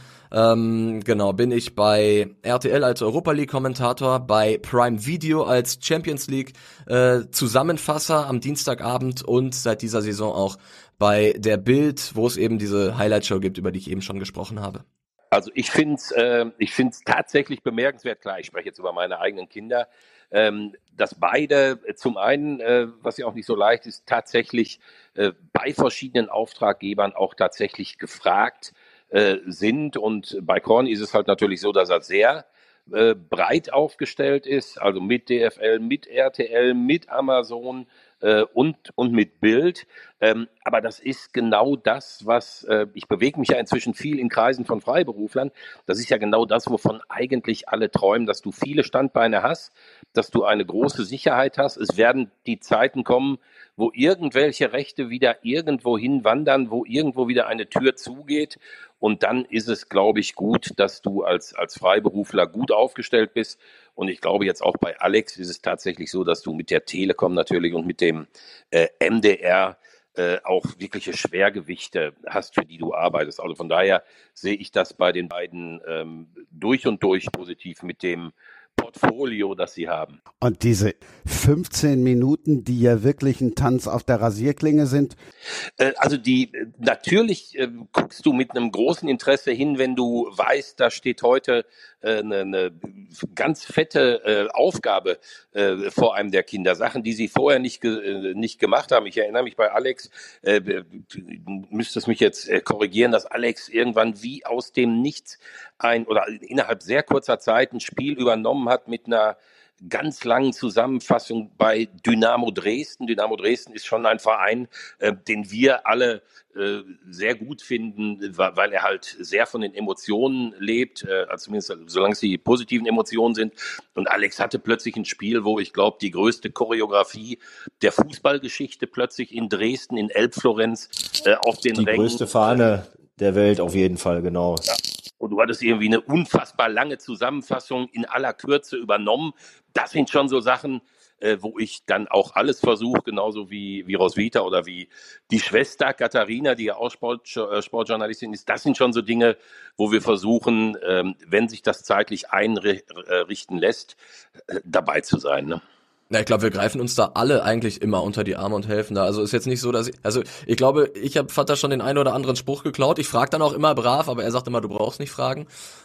bin ich bei RTL als Europa League Kommentator, bei Prime Video als Champions League Zusammenfasser am Dienstagabend und seit dieser Saison auch bei der Bild, wo es eben diese Highlight Show gibt, über die ich eben schon gesprochen habe. Also ich find's tatsächlich bemerkenswert, klar, ich spreche jetzt über meine eigenen Kinder, dass beide zum einen, was ja auch nicht so leicht ist, tatsächlich bei verschiedenen Auftraggebern auch tatsächlich gefragt sind. Und bei Corny ist es halt natürlich so, dass er sehr breit aufgestellt ist, also mit DFL, mit RTL, mit Amazon und mit Bild. Aber das ist genau das, was, ich bewege mich ja inzwischen viel in Kreisen von Freiberuflern, das ist ja genau das, wovon eigentlich alle träumen, dass du viele Standbeine hast, dass du eine große Sicherheit hast. Es werden die Zeiten kommen, wo irgendwelche Rechte wieder irgendwo hinwandern, wo irgendwo wieder eine Tür zugeht. Und dann ist es, glaube ich, gut, dass du als Freiberufler gut aufgestellt bist. Und ich glaube jetzt auch bei Alex ist es tatsächlich so, dass du mit der Telekom natürlich und mit dem MDR auch wirkliche Schwergewichte hast, für die du arbeitest. Also von daher sehe ich das bei den beiden durch und durch positiv mit dem Portfolio, das sie haben. Und diese 15 Minuten, die ja wirklich ein Tanz auf der Rasierklinge sind? Also natürlich guckst du mit einem großen Interesse hin, wenn du weißt, da steht heute eine ganz fette Aufgabe vor einem der Kinder. Sachen, die sie vorher nicht gemacht haben. Ich erinnere mich bei Alex, du müsstest mich jetzt korrigieren, dass Alex irgendwann wie aus dem Nichts innerhalb sehr kurzer Zeit ein Spiel übernommen hat mit einer ganz langen Zusammenfassung bei Dynamo Dresden. Dynamo Dresden ist schon ein Verein, den wir alle sehr gut finden, weil er halt sehr von den Emotionen lebt, also zumindest solange es die positiven Emotionen sind. Und Alex hatte plötzlich ein Spiel, wo ich glaube, die größte Choreografie der Fußballgeschichte plötzlich in Dresden, in Elbflorenz auf den Rängen. Die größte Fahne der Welt auf jeden Fall, genau. Ja. Und du hattest irgendwie eine unfassbar lange Zusammenfassung in aller Kürze übernommen. Das sind schon so Sachen, wo ich dann auch alles versuche, genauso wie Roswitha oder wie die Schwester Katharina, die ja auch Sportjournalistin ist. Das sind schon so Dinge, wo wir versuchen, wenn sich das zeitlich einrichten lässt, dabei zu sein, ne? Ja, ich glaube, wir greifen uns da alle eigentlich immer unter die Arme und helfen da. Also ist jetzt nicht so, dass ich glaube, ich habe Vater schon den einen oder anderen Spruch geklaut. Ich frage dann auch immer brav, aber er sagt immer, du brauchst nicht fragen.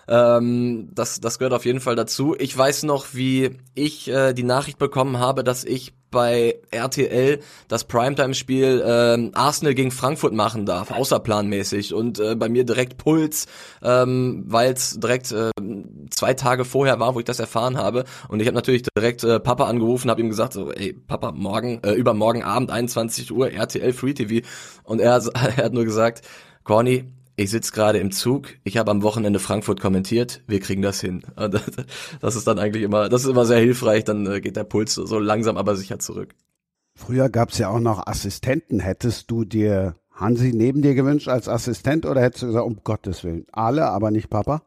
Das gehört auf jeden Fall dazu. Ich weiß noch, wie ich die Nachricht bekommen habe, dass ich bei RTL das Primetime-Spiel Arsenal gegen Frankfurt machen darf, außerplanmäßig. Und bei mir direkt Puls, weil es direkt 2 Tage vorher war, wo ich das erfahren habe. Und ich habe natürlich direkt Papa angerufen, habe ihm gesagt, so, ey Papa, übermorgen Abend 21 Uhr RTL Free TV. Und er hat nur gesagt, Corny, ich sitze gerade im Zug, ich habe am Wochenende Frankfurt kommentiert, wir kriegen das hin. Das ist dann eigentlich immer, das ist immer sehr hilfreich, dann geht der Puls so langsam aber sicher zurück. Früher gab es ja auch noch Assistenten. Hättest du dir Hansi neben dir gewünscht als Assistent oder hättest du gesagt, um Gottes Willen, alle, aber nicht Papa?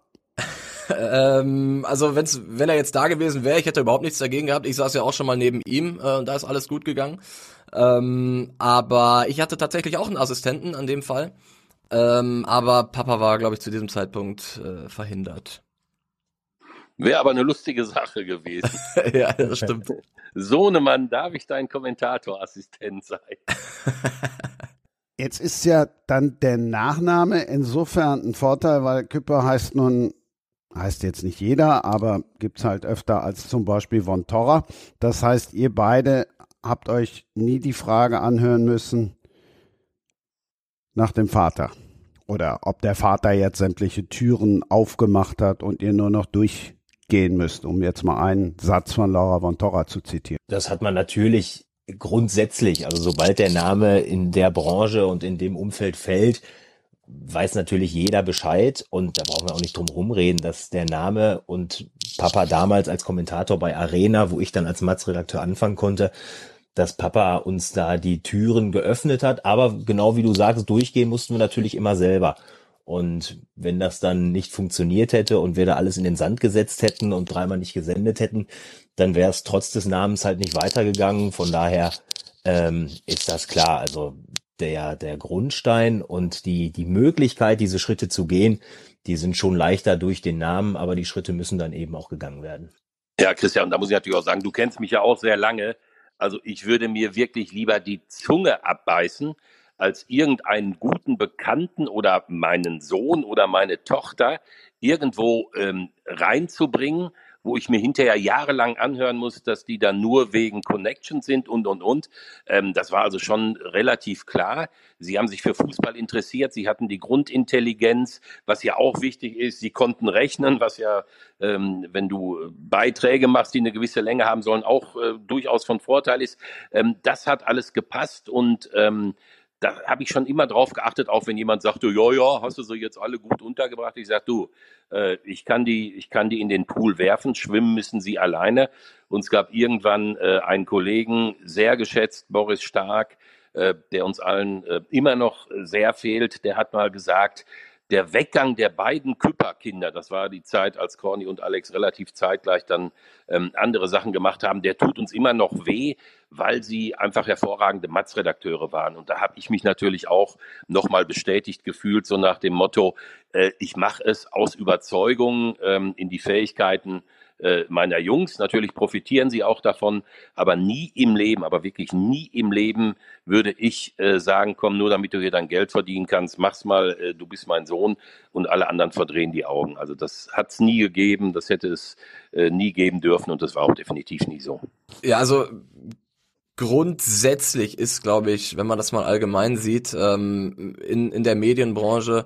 Also wenn er jetzt da gewesen wäre, ich hätte überhaupt nichts dagegen gehabt. Ich saß ja auch schon mal neben ihm, da ist alles gut gegangen. Aber ich hatte tatsächlich auch einen Assistenten an dem Fall. Aber Papa war, glaube ich, zu diesem Zeitpunkt verhindert. Wäre aber eine lustige Sache gewesen. Ja, das stimmt. Sohnemann, darf ich dein Kommentatorassistent sein? Jetzt ist ja dann der Nachname insofern ein Vorteil, weil Küpper heißt jetzt nicht jeder, aber gibt's halt öfter als zum Beispiel Von Torra. Das heißt, ihr beide habt euch nie die Frage anhören müssen, nach dem Vater. Oder ob der Vater jetzt sämtliche Türen aufgemacht hat und ihr nur noch durchgehen müsst, um jetzt mal einen Satz von Laura von Torra zu zitieren. Das hat man natürlich grundsätzlich. Also sobald der Name in der Branche und in dem Umfeld fällt, weiß natürlich jeder Bescheid. Und da brauchen wir auch nicht drum rumreden, dass der Name und Papa damals als Kommentator bei Arena, wo ich dann als Matz-Redakteur anfangen konnte, dass Papa uns da die Türen geöffnet hat. Aber genau wie du sagst, durchgehen mussten wir natürlich immer selber. Und wenn das dann nicht funktioniert hätte und wir da alles in den Sand gesetzt hätten und dreimal nicht gesendet hätten, dann wäre es trotz des Namens halt nicht weitergegangen. Von daher ist das klar. Also der Grundstein und die Möglichkeit, diese Schritte zu gehen, die sind schon leichter durch den Namen, aber die Schritte müssen dann eben auch gegangen werden. Ja, Christian, und da muss ich natürlich auch sagen, du kennst mich ja auch sehr lange. Also ich würde mir wirklich lieber die Zunge abbeißen, als irgendeinen guten Bekannten oder meinen Sohn oder meine Tochter irgendwo reinzubringen, wo ich mir hinterher jahrelang anhören muss, dass die dann nur wegen Connection sind und. Das war also schon relativ klar. Sie haben sich für Fußball interessiert, sie hatten die Grundintelligenz, was ja auch wichtig ist. Sie konnten rechnen, was ja, wenn du Beiträge machst, die eine gewisse Länge haben sollen, auch durchaus von Vorteil ist. Das hat alles gepasst und da habe ich schon immer drauf geachtet, auch wenn jemand sagte, ja, hast du sie jetzt alle gut untergebracht? Ich sage, du, ich kann die in den Pool werfen, schwimmen müssen sie alleine. Und es gab irgendwann einen Kollegen, sehr geschätzt, Boris Stark, der uns allen immer noch sehr fehlt, der hat mal gesagt, der Weggang der beiden Küpper-Kinder, das war die Zeit, als Corny und Alex relativ zeitgleich dann andere Sachen gemacht haben, der tut uns immer noch weh, weil sie einfach hervorragende Matz-Redakteure waren. Und da habe ich mich natürlich auch nochmal bestätigt gefühlt, so nach dem Motto, ich mache es aus Überzeugung in die Fähigkeiten meiner Jungs. Natürlich profitieren sie auch davon, aber nie im Leben, aber wirklich nie im Leben würde ich sagen, komm, nur damit du hier dein Geld verdienen kannst, mach's mal, du bist mein Sohn, und alle anderen verdrehen die Augen. Also das hat es nie gegeben, das hätte es nie geben dürfen und das war auch definitiv nie so. Ja, also grundsätzlich ist, glaube ich, wenn man das mal allgemein sieht, in der Medienbranche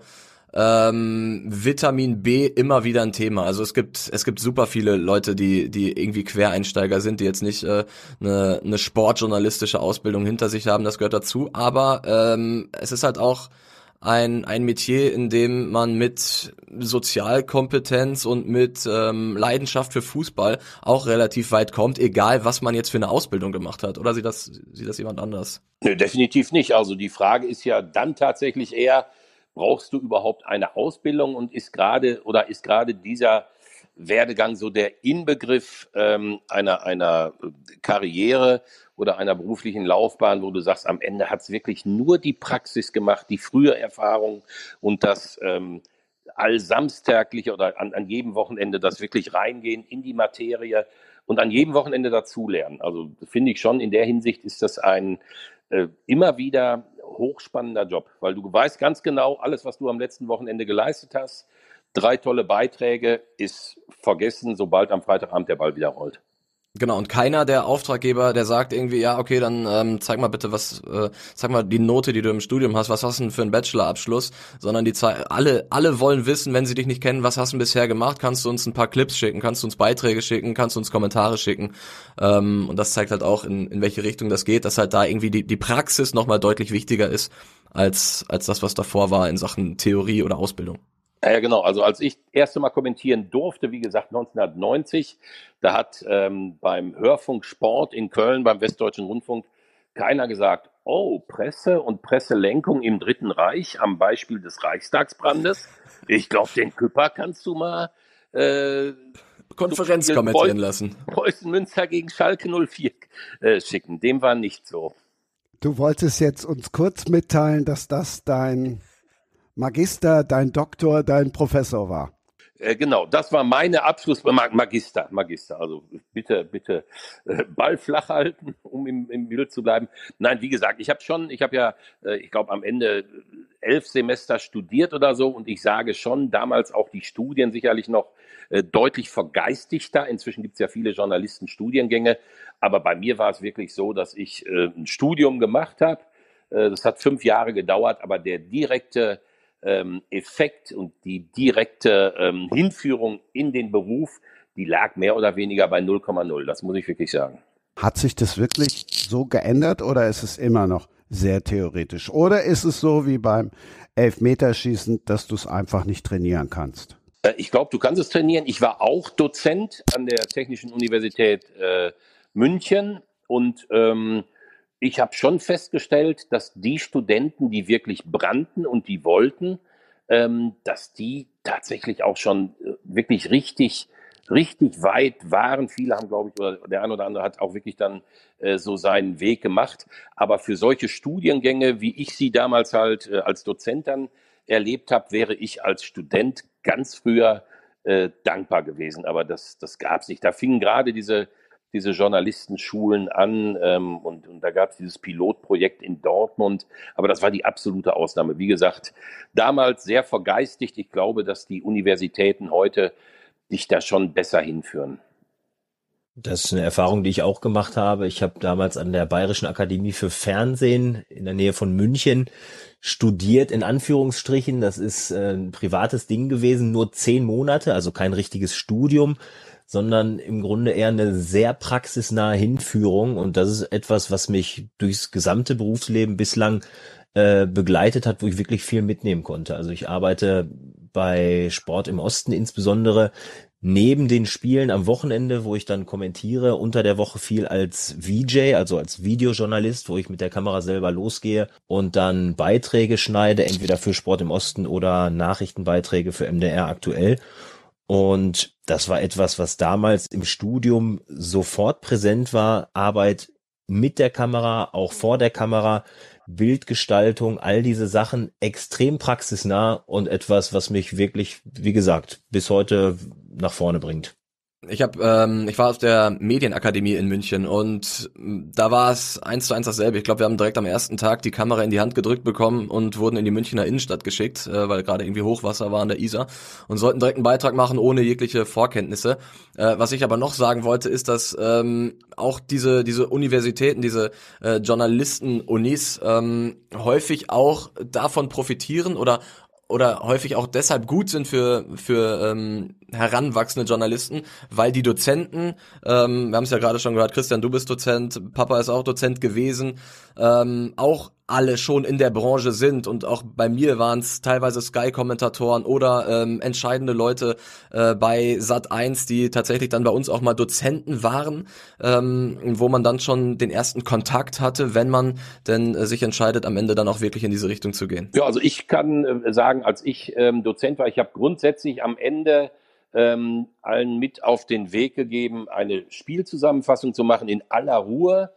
Vitamin B immer wieder ein Thema. Also es gibt super viele Leute, die irgendwie Quereinsteiger sind, die jetzt nicht eine sportjournalistische Ausbildung hinter sich haben, das gehört dazu, aber es ist halt auch ein Metier, in dem man mit Sozialkompetenz und mit Leidenschaft für Fußball auch relativ weit kommt, egal was man jetzt für eine Ausbildung gemacht hat. Oder sieht das jemand anders? Nö, definitiv nicht. Also die Frage ist ja dann tatsächlich eher, brauchst du überhaupt eine Ausbildung und ist gerade dieser Werdegang so der Inbegriff einer Karriere oder einer beruflichen Laufbahn, wo du sagst, am Ende hat es wirklich nur die Praxis gemacht, die frühe Erfahrung und das allsamstägliche oder an jedem Wochenende das wirklich reingehen in die Materie und an jedem Wochenende dazulernen. Also finde ich schon, in der Hinsicht ist das ein immer wieder hochspannender Job, weil du weißt ganz genau, alles, was du am letzten Wochenende geleistet hast, 3 tolle Beiträge, ist vergessen, sobald am Freitagabend der Ball wieder rollt. Genau, und keiner der Auftraggeber, der sagt irgendwie, ja, okay, dann zeig mal bitte sag mal die Note, die du im Studium hast, was hast du denn für einen Bachelorabschluss, sondern alle wollen wissen, wenn sie dich nicht kennen, was hast du bisher gemacht, kannst du uns ein paar Clips schicken, kannst du uns Beiträge schicken, kannst du uns Kommentare schicken, und das zeigt halt auch, in welche Richtung das geht, dass halt da irgendwie die Praxis nochmal deutlich wichtiger ist, als das, was davor war in Sachen Theorie oder Ausbildung. Ja, genau. Also als ich das erste Mal kommentieren durfte, wie gesagt 1990, da hat beim Hörfunk Sport in Köln, beim Westdeutschen Rundfunk, keiner gesagt, oh, Presse und Presselenkung im Dritten Reich am Beispiel des Reichstagsbrandes. Ich glaube, den Küpper kannst du mal Konferenz kommentieren lassen. Preußen Münster gegen Schalke 04 schicken. Dem war nicht so. Du wolltest jetzt uns kurz mitteilen, dass das dein Magister, dein Doktor, dein Professor war. Genau, das war meine Magister. Also bitte Ball flach halten, um im Bild zu bleiben. Nein, wie gesagt, ich habe ja, ich glaube am Ende 11 Semester studiert oder so und ich sage schon, damals auch die Studien sicherlich noch deutlich vergeistigter. Inzwischen gibt es ja viele Journalistenstudiengänge, aber bei mir war es wirklich so, dass ich ein Studium gemacht habe, Das hat 5 Jahre gedauert, aber der direkte Effekt und die direkte Hinführung in den Beruf, die lag mehr oder weniger bei 0,0. Das muss ich wirklich sagen. Hat sich das wirklich so geändert oder ist es immer noch sehr theoretisch? Oder ist es so wie beim Elfmeterschießen, dass du es einfach nicht trainieren kannst? Ich glaube, du kannst es trainieren. Ich war auch Dozent an der Technischen Universität München und ich habe schon festgestellt, dass die Studenten, die wirklich brannten und die wollten, dass die tatsächlich auch schon wirklich richtig weit waren. Viele haben, glaube ich, oder der eine oder andere hat auch wirklich dann so seinen Weg gemacht. Aber für solche Studiengänge, wie ich sie damals halt als Dozent dann erlebt habe, wäre ich als Student ganz früher dankbar gewesen. Aber das gab es nicht. Da fingen gerade diese Journalistenschulen an und da gab es dieses Pilotprojekt in Dortmund. Aber das war die absolute Ausnahme. Wie gesagt, damals sehr vergeistigt. Ich glaube, dass die Universitäten heute dich da schon besser hinführen. Das ist eine Erfahrung, die ich auch gemacht habe. Ich habe damals an der Bayerischen Akademie für Fernsehen in der Nähe von München studiert, in Anführungsstrichen. Das ist ein privates Ding gewesen, nur 10 Monate, also kein richtiges Studium, sondern im Grunde eher eine sehr praxisnahe Hinführung. Und das ist etwas, was mich durchs gesamte Berufsleben bislang begleitet hat, wo ich wirklich viel mitnehmen konnte. Also ich arbeite bei Sport im Osten insbesondere neben den Spielen am Wochenende, wo ich dann kommentiere, unter der Woche viel als VJ, also als Videojournalist, wo ich mit der Kamera selber losgehe und dann Beiträge schneide, entweder für Sport im Osten oder Nachrichtenbeiträge für MDR aktuell. Und das war etwas, was damals im Studium sofort präsent war. Arbeit mit der Kamera, auch vor der Kamera, Bildgestaltung, all diese Sachen extrem praxisnah und etwas, was mich wirklich, wie gesagt, bis heute nach vorne bringt. Ich war auf der Medienakademie in München und da war es 1:1 dasselbe. Ich glaube, wir haben direkt am ersten Tag die Kamera in die Hand gedrückt bekommen und wurden in die Münchner Innenstadt geschickt, weil gerade irgendwie Hochwasser war an der Isar und sollten direkt einen Beitrag machen ohne jegliche Vorkenntnisse. Was ich aber noch sagen wollte, ist, dass auch diese Universitäten, diese Journalisten-Unis häufig auch davon profitieren oder häufig auch deshalb gut sind für heranwachsende Journalisten, weil die Dozenten, wir haben es ja gerade schon gehört, Christian, du bist Dozent, Papa ist auch Dozent gewesen, auch alle schon in der Branche sind und auch bei mir waren es teilweise Sky-Kommentatoren oder entscheidende Leute bei Sat.1, die tatsächlich dann bei uns auch mal Dozenten waren, wo man dann schon den ersten Kontakt hatte, wenn man denn sich entscheidet, am Ende dann auch wirklich in diese Richtung zu gehen. Ja, also ich kann sagen, als ich Dozent war, ich habe grundsätzlich am Ende allen mit auf den Weg gegeben, eine Spielzusammenfassung zu machen in aller Ruhe,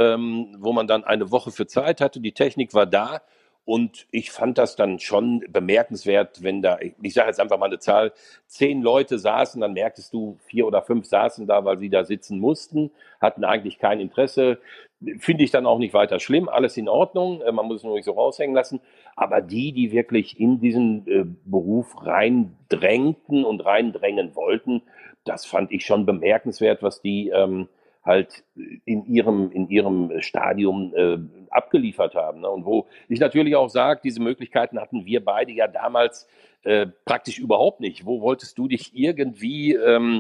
wo man dann eine Woche für Zeit hatte. Die Technik war da und ich fand das dann schon bemerkenswert, wenn da, ich sage jetzt einfach mal eine Zahl, 10 Leute saßen, dann merktest du, 4 oder 5 saßen da, weil sie da sitzen mussten, hatten eigentlich kein Interesse. Finde ich dann auch nicht weiter schlimm, alles in Ordnung, man muss es nur nicht so raushängen lassen. Aber die wirklich in diesen Beruf reindrängten und reindrängen wollten, das fand ich schon bemerkenswert, was die halt in ihrem Stadium abgeliefert haben. Ne? Und wo ich natürlich auch sage, diese Möglichkeiten hatten wir beide ja damals praktisch überhaupt nicht. Wo wolltest du dich irgendwie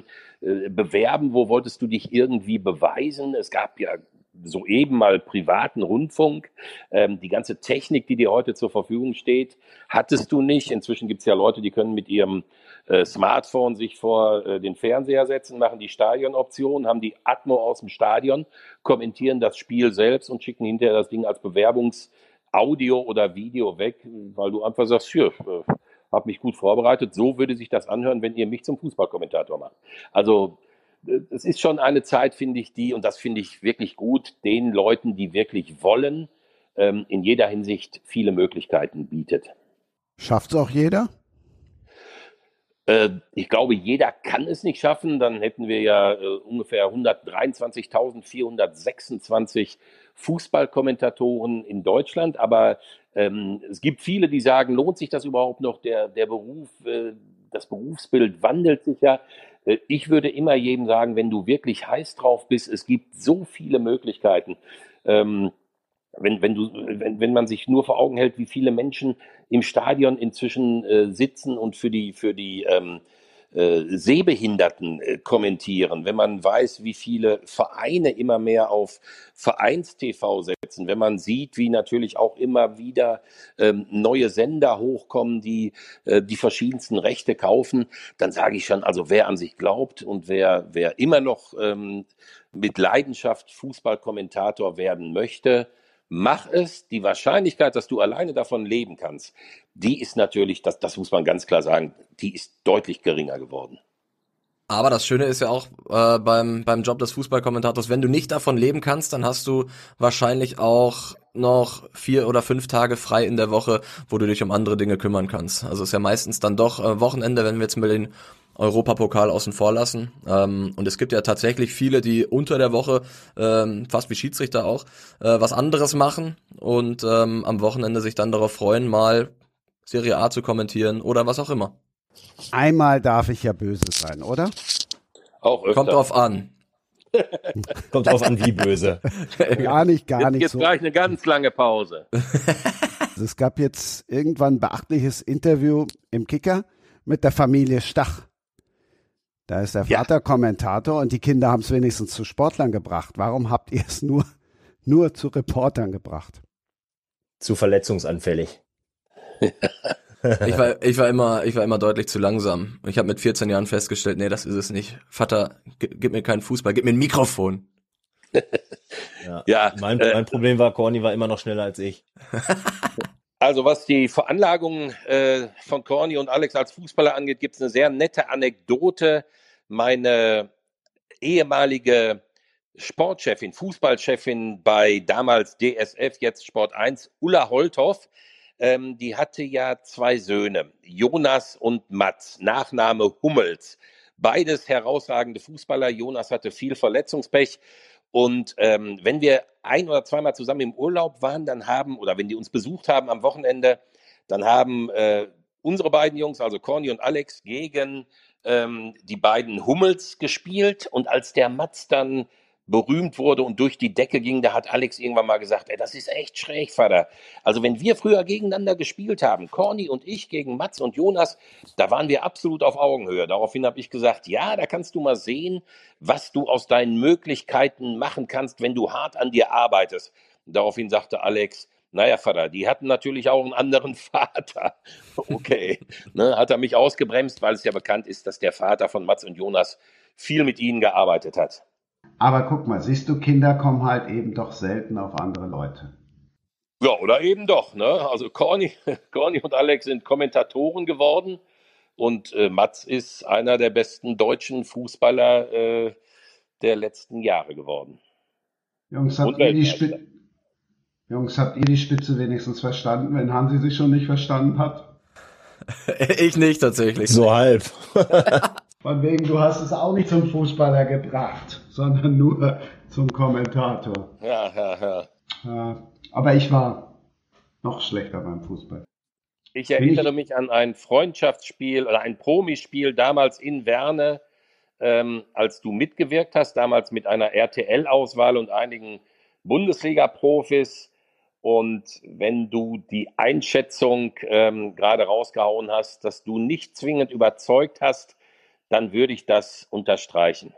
bewerben? Wo wolltest du dich irgendwie beweisen? Es gab ja soeben mal privaten Rundfunk. Die ganze Technik, die dir heute zur Verfügung steht, hattest du nicht. Inzwischen gibt es ja Leute, die können mit ihrem Smartphone sich vor den Fernseher setzen, machen die Stadionoption, haben die Atmo aus dem Stadion, kommentieren das Spiel selbst und schicken hinterher das Ding als Bewerbungsaudio oder Video weg, weil du einfach sagst, ja, habe mich gut vorbereitet. So würde sich das anhören, wenn ihr mich zum Fußballkommentator macht. Also es ist schon eine Zeit, finde ich, und das finde ich wirklich gut, den Leuten, die wirklich wollen, in jeder Hinsicht viele Möglichkeiten bietet. Schafft es auch jeder? Ich glaube, jeder kann es nicht schaffen. Dann hätten wir ja ungefähr 123.426 Fußballkommentatoren in Deutschland. Aber es gibt viele, die sagen, lohnt sich das überhaupt noch? Der Beruf, das Berufsbild wandelt sich ja. Ich würde immer jedem sagen, wenn du wirklich heiß drauf bist, es gibt so viele Möglichkeiten. wenn man sich nur vor Augen hält, wie viele Menschen im Stadion inzwischen sitzen und für die Sehbehinderten kommentieren, wenn man weiß, wie viele Vereine immer mehr auf Vereins-TV setzen, wenn man sieht, wie natürlich auch immer wieder neue Sender hochkommen, die die verschiedensten Rechte kaufen, dann sage ich schon, also wer an sich glaubt und wer immer noch mit Leidenschaft Fußballkommentator werden möchte, mach es. Die Wahrscheinlichkeit, dass du alleine davon leben kannst, die ist natürlich, das muss man ganz klar sagen, die ist deutlich geringer geworden. Aber das Schöne ist ja auch beim Job des Fußballkommentators, wenn du nicht davon leben kannst, dann hast du wahrscheinlich auch noch 4 oder 5 Tage frei in der Woche, wo du dich um andere Dinge kümmern kannst. Also ist ja meistens dann doch Wochenende, wenn wir jetzt mal den Europapokal außen vor lassen. Und es gibt ja tatsächlich viele, die unter der Woche, fast wie Schiedsrichter auch, was anderes machen und am Wochenende sich dann darauf freuen, mal Serie A zu kommentieren oder was auch immer. Einmal darf ich ja böse sein, oder? Auch öfter. Kommt drauf an. Kommt drauf an, wie böse. Gar nicht Jetzt so. gleich eine ganz lange Pause. Also es gab jetzt irgendwann ein beachtliches Interview im Kicker mit der Familie Stach. Da ist der Vater Kommentator und die Kinder haben es wenigstens zu Sportlern gebracht. Warum habt ihr es nur zu Reportern gebracht? Zu verletzungsanfällig. Ich war immer deutlich zu langsam. Ich habe mit 14 Jahren festgestellt, nee, das ist es nicht. Vater, gib mir keinen Fußball, gib mir ein Mikrofon. Ja. Mein Problem war, Corny war immer noch schneller als ich. Also was die Veranlagung von Corny und Alex als Fußballer angeht, gibt es eine sehr nette Anekdote. Meine ehemalige Sportchefin, Fußballchefin bei damals DSF, jetzt Sport 1, Ulla Holthoff, die hatte ja 2 Söhne, Jonas und Mats, Nachname Hummels. Beides herausragende Fußballer. Jonas hatte viel Verletzungspech. Und wenn wir 1- oder zweimal zusammen im Urlaub waren, oder wenn die uns besucht haben am Wochenende, dann haben unsere beiden Jungs, also Corny und Alex, gegen die beiden Hummels gespielt. Und als der Mats dann berühmt wurde und durch die Decke ging, da hat Alex irgendwann mal gesagt, ey, das ist echt schräg, Vater. Also wenn wir früher gegeneinander gespielt haben, Corny und ich gegen Mats und Jonas, da waren wir absolut auf Augenhöhe. Daraufhin habe ich gesagt, ja, da kannst du mal sehen, was du aus deinen Möglichkeiten machen kannst, wenn du hart an dir arbeitest. Und daraufhin sagte Alex, naja, Vater, die hatten natürlich auch einen anderen Vater. Okay, hat er mich ausgebremst, weil es ja bekannt ist, dass der Vater von Mats und Jonas viel mit ihnen gearbeitet hat. Aber guck mal, siehst du, Kinder kommen halt eben doch selten auf andere Leute. Ja, oder eben doch. Ne? Also Corny und Alex sind Kommentatoren geworden und Mats ist einer der besten deutschen Fußballer der letzten Jahre geworden. Jungs, habt ihr die Spitze wenigstens verstanden, wenn Hansi sich schon nicht verstanden hat? Ich nicht tatsächlich. So halb. Von wegen, du hast es auch nicht zum Fußballer gebracht, sondern nur zum Kommentator. Ja. Aber ich war noch schlechter beim Fußball. Ich erinnere mich an ein Freundschaftsspiel oder ein Promispiel damals in Werne, als du mitgewirkt hast, damals mit einer RTL-Auswahl und einigen Bundesliga-Profis. Und wenn du die Einschätzung gerade rausgehauen hast, dass du nicht zwingend überzeugt hast, dann würde ich das unterstreichen.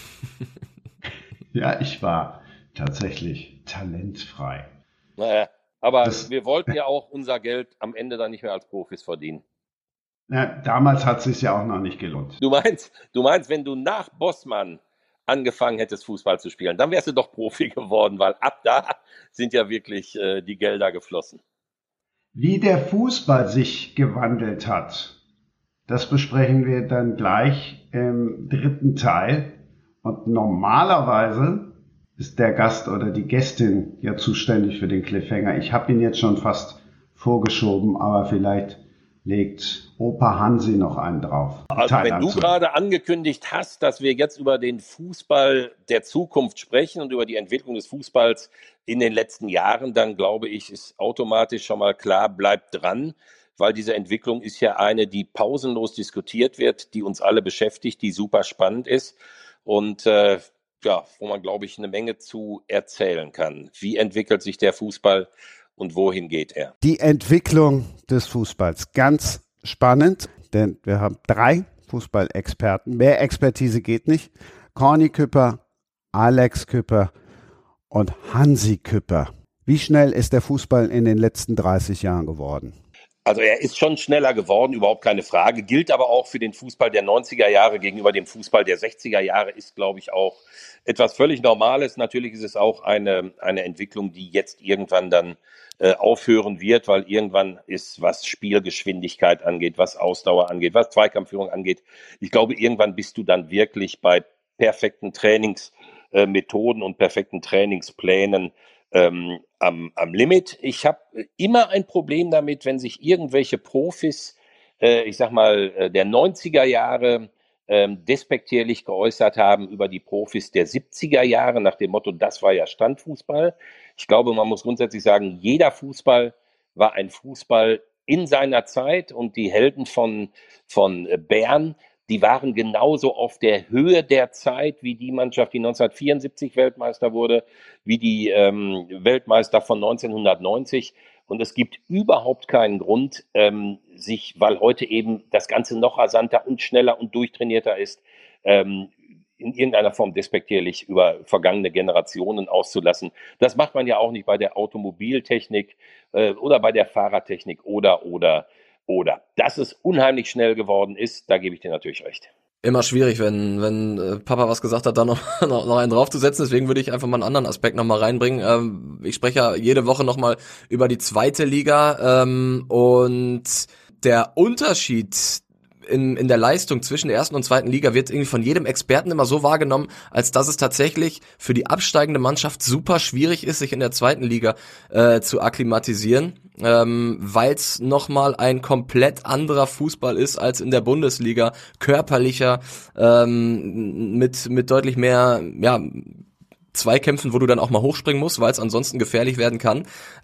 Ja, ich war tatsächlich talentfrei. Naja, aber wir wollten ja auch unser Geld am Ende dann nicht mehr als Profis verdienen. Ja, damals hat es sich ja auch noch nicht gelohnt. Du meinst, wenn du nach Bossmann angefangen hättest, Fußball zu spielen, dann wärst du doch Profi geworden, weil ab da sind ja wirklich die Gelder geflossen. Wie der Fußball sich gewandelt hat, das besprechen wir dann gleich im 3. Teil. Und normalerweise ist der Gast oder die Gästin ja zuständig für den Cliffhanger. Ich habe ihn jetzt schon fast vorgeschoben, aber vielleicht legt Opa Hansi noch einen drauf. Also wenn du gerade angekündigt hast, dass wir jetzt über den Fußball der Zukunft sprechen und über die Entwicklung des Fußballs in den letzten Jahren, dann glaube ich, ist automatisch schon mal klar, bleibt dran. Weil diese Entwicklung ist ja eine, die pausenlos diskutiert wird, die uns alle beschäftigt, die super spannend ist. Und ja, wo man, glaube ich, eine Menge zu erzählen kann. Wie entwickelt sich der Fußball und wohin geht er? Die Entwicklung des Fußballs, ganz spannend, denn wir haben 3 Fußballexperten. Mehr Expertise geht nicht. Corny Küpper, Alex Küpper und Hansi Küpper. Wie schnell ist der Fußball in den letzten 30 Jahren geworden? Also er ist schon schneller geworden, überhaupt keine Frage, gilt aber auch für den Fußball der 90er Jahre gegenüber dem Fußball der 60er Jahre, ist, glaube ich, auch etwas völlig Normales. Natürlich ist es auch eine Entwicklung, die jetzt irgendwann dann aufhören wird, weil irgendwann ist, was Spielgeschwindigkeit angeht, was Ausdauer angeht, was Zweikampfführung angeht, ich glaube, irgendwann bist du dann wirklich bei perfekten Trainingsmethoden und perfekten Trainingsplänen am Limit. Ich habe immer ein Problem damit, wenn sich irgendwelche Profis, ich sag mal, der 90er Jahre despektierlich geäußert haben über die Profis der 70er Jahre, nach dem Motto, das war ja Standfußball. Ich glaube, man muss grundsätzlich sagen, jeder Fußball war ein Fußball in seiner Zeit und die Helden von Bern, die waren genauso auf der Höhe der Zeit wie die Mannschaft, die 1974 Weltmeister wurde, wie die Weltmeister von 1990. Und es gibt überhaupt keinen Grund, weil heute eben das Ganze noch rasanter und schneller und durchtrainierter ist, in irgendeiner Form despektierlich über vergangene Generationen auszulassen. Das macht man ja auch nicht bei der Automobiltechnik oder bei der Fahrradtechnik oder. Dass es unheimlich schnell geworden ist, da gebe ich dir natürlich recht. Immer schwierig, wenn Papa was gesagt hat, da noch einen draufzusetzen. Deswegen würde ich einfach mal einen anderen Aspekt noch mal reinbringen. Ich spreche ja jede Woche noch mal über die zweite Liga und der Unterschied in der Leistung zwischen der ersten und zweiten Liga wird irgendwie von jedem Experten immer so wahrgenommen, als dass es tatsächlich für die absteigende Mannschaft super schwierig ist, sich in der zweiten Liga zu akklimatisieren, weil es nochmal ein komplett anderer Fußball ist als in der Bundesliga, körperlicher, mit deutlich mehr, ja, Zweikämpfen, wo du dann auch mal hochspringen musst, weil es ansonsten gefährlich werden kann.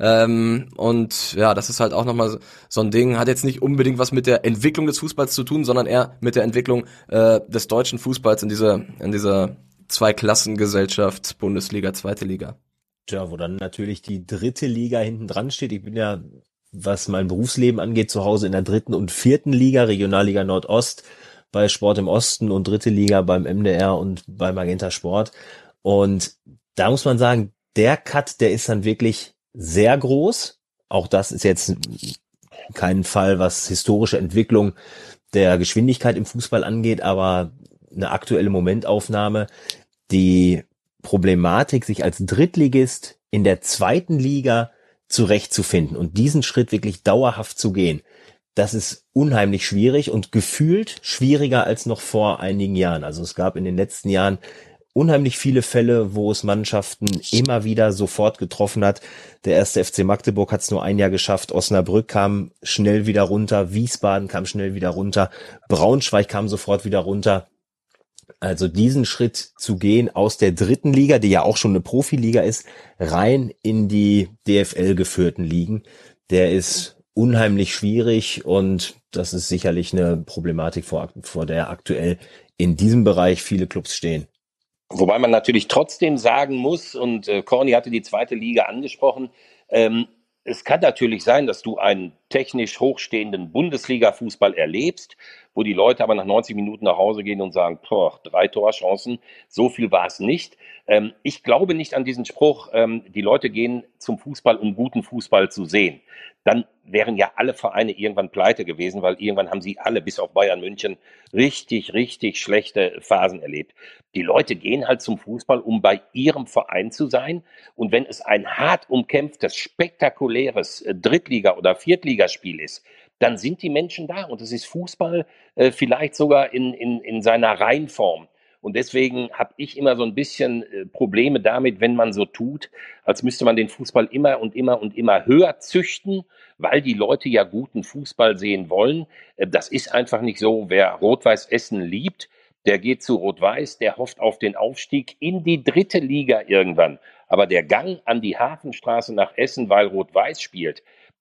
Und ja, das ist halt auch nochmal so ein Ding, hat jetzt nicht unbedingt was mit der Entwicklung des Fußballs zu tun, sondern eher mit der Entwicklung des deutschen Fußballs in dieser Zweiklassengesellschaft, Bundesliga, zweite Liga. Tja, wo dann natürlich die dritte Liga hinten dran steht. Ich bin ja, was mein Berufsleben angeht, zu Hause in der dritten und vierten Liga, Regionalliga Nordost, bei Sport im Osten und dritte Liga beim MDR und bei Magenta Sport. Und da muss man sagen, der Cut, der ist dann wirklich sehr groß. Auch das ist jetzt kein Fall, was historische Entwicklung der Geschwindigkeit im Fußball angeht, aber eine aktuelle Momentaufnahme. Die Problematik, sich als Drittligist in der zweiten Liga zurechtzufinden und diesen Schritt wirklich dauerhaft zu gehen, das ist unheimlich schwierig und gefühlt schwieriger als noch vor einigen Jahren. Also es gab in den letzten Jahren unheimlich viele Fälle, wo es Mannschaften immer wieder sofort getroffen hat. Der erste FC Magdeburg hat es nur ein Jahr geschafft. Osnabrück kam schnell wieder runter. Wiesbaden kam schnell wieder runter. Braunschweig kam sofort wieder runter. Also diesen Schritt zu gehen aus der dritten Liga, die ja auch schon eine Profiliga ist, rein in die DFL geführten Ligen, der ist unheimlich schwierig und das ist sicherlich eine Problematik, vor der aktuell in diesem Bereich viele Clubs stehen. Wobei man natürlich trotzdem sagen muss, und Corny hatte die zweite Liga angesprochen, es kann natürlich sein, dass du einen technisch hochstehenden Bundesliga-Fußball erlebst, wo die Leute aber nach 90 Minuten nach Hause gehen und sagen, 3 Torchancen, so viel war es nicht. Ich glaube nicht an diesen Spruch, die Leute gehen zum Fußball, um guten Fußball zu sehen. Dann wären ja alle Vereine irgendwann pleite gewesen, weil irgendwann haben sie alle, bis auf Bayern München, richtig, richtig schlechte Phasen erlebt. Die Leute gehen halt zum Fußball, um bei ihrem Verein zu sein. Und wenn es ein hart umkämpftes, spektakuläres Drittliga- oder Viertligaspiel ist, dann sind die Menschen da. Und es ist Fußball vielleicht sogar in seiner Reinform. Und deswegen habe ich immer so ein bisschen Probleme damit, wenn man so tut, als müsste man den Fußball immer und immer und immer höher züchten, weil die Leute ja guten Fußball sehen wollen. Das ist einfach nicht so. Wer Rot-Weiß Essen liebt, der geht zu Rot-Weiß, der hofft auf den Aufstieg in die dritte Liga irgendwann. Aber der Gang an die Hafenstraße nach Essen, weil Rot-Weiß spielt,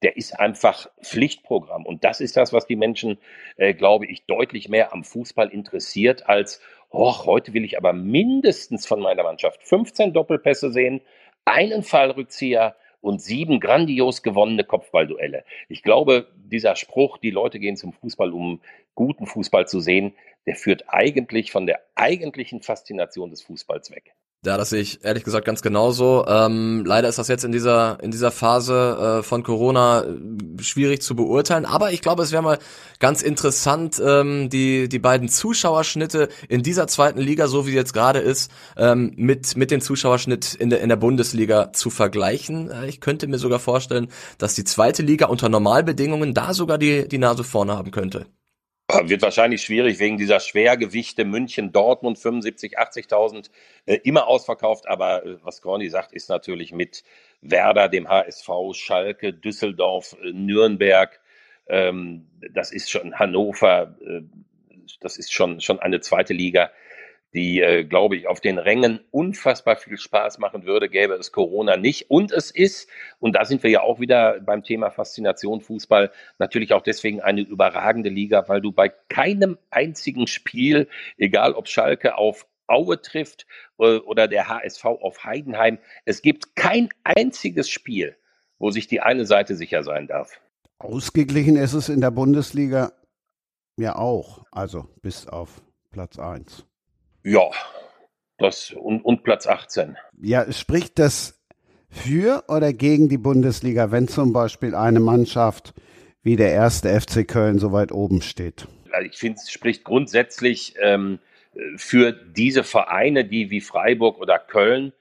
der ist einfach Pflichtprogramm. Und das ist das, was die Menschen, glaube ich, deutlich mehr am Fußball interessiert als, heute will ich aber mindestens von meiner Mannschaft 15 Doppelpässe sehen, einen Fallrückzieher und 7 grandios gewonnene Kopfballduelle. Ich glaube, dieser Spruch, die Leute gehen zum Fußball, um guten Fußball zu sehen, der führt eigentlich von der eigentlichen Faszination des Fußballs weg. Ja, das sehe ich ehrlich gesagt ganz genauso. Leider ist das jetzt in dieser Phase von Corona schwierig zu beurteilen, aber ich glaube, es wäre mal ganz interessant, die beiden Zuschauerschnitte in dieser zweiten Liga, so wie sie jetzt gerade ist, mit dem Zuschauerschnitt in der Bundesliga zu vergleichen. Ich könnte mir sogar vorstellen, dass die zweite Liga unter Normalbedingungen da sogar die Nase vorne haben könnte. Wird wahrscheinlich schwierig wegen dieser Schwergewichte München, Dortmund, 75.000, 80.000, immer ausverkauft. Aber was Corny sagt, ist natürlich mit Werder, dem HSV, Schalke, Düsseldorf, Nürnberg, das ist schon Hannover, das ist schon eine zweite Liga, die, glaube ich, auf den Rängen unfassbar viel Spaß machen würde, gäbe es Corona nicht. Und es ist, und da sind wir ja auch wieder beim Thema Faszination Fußball, natürlich auch deswegen eine überragende Liga, weil du bei keinem einzigen Spiel, egal ob Schalke auf Aue trifft oder der HSV auf Heidenheim, es gibt kein einziges Spiel, wo sich die eine Seite sicher sein darf. Ausgeglichen ist es in der Bundesliga ja auch, also bis auf Platz 1. Ja, das und Platz 18. Ja, spricht das für oder gegen die Bundesliga, wenn zum Beispiel eine Mannschaft wie der erste FC Köln so weit oben steht? Also ich finde, es spricht grundsätzlich für diese Vereine, die wie Freiburg oder Köln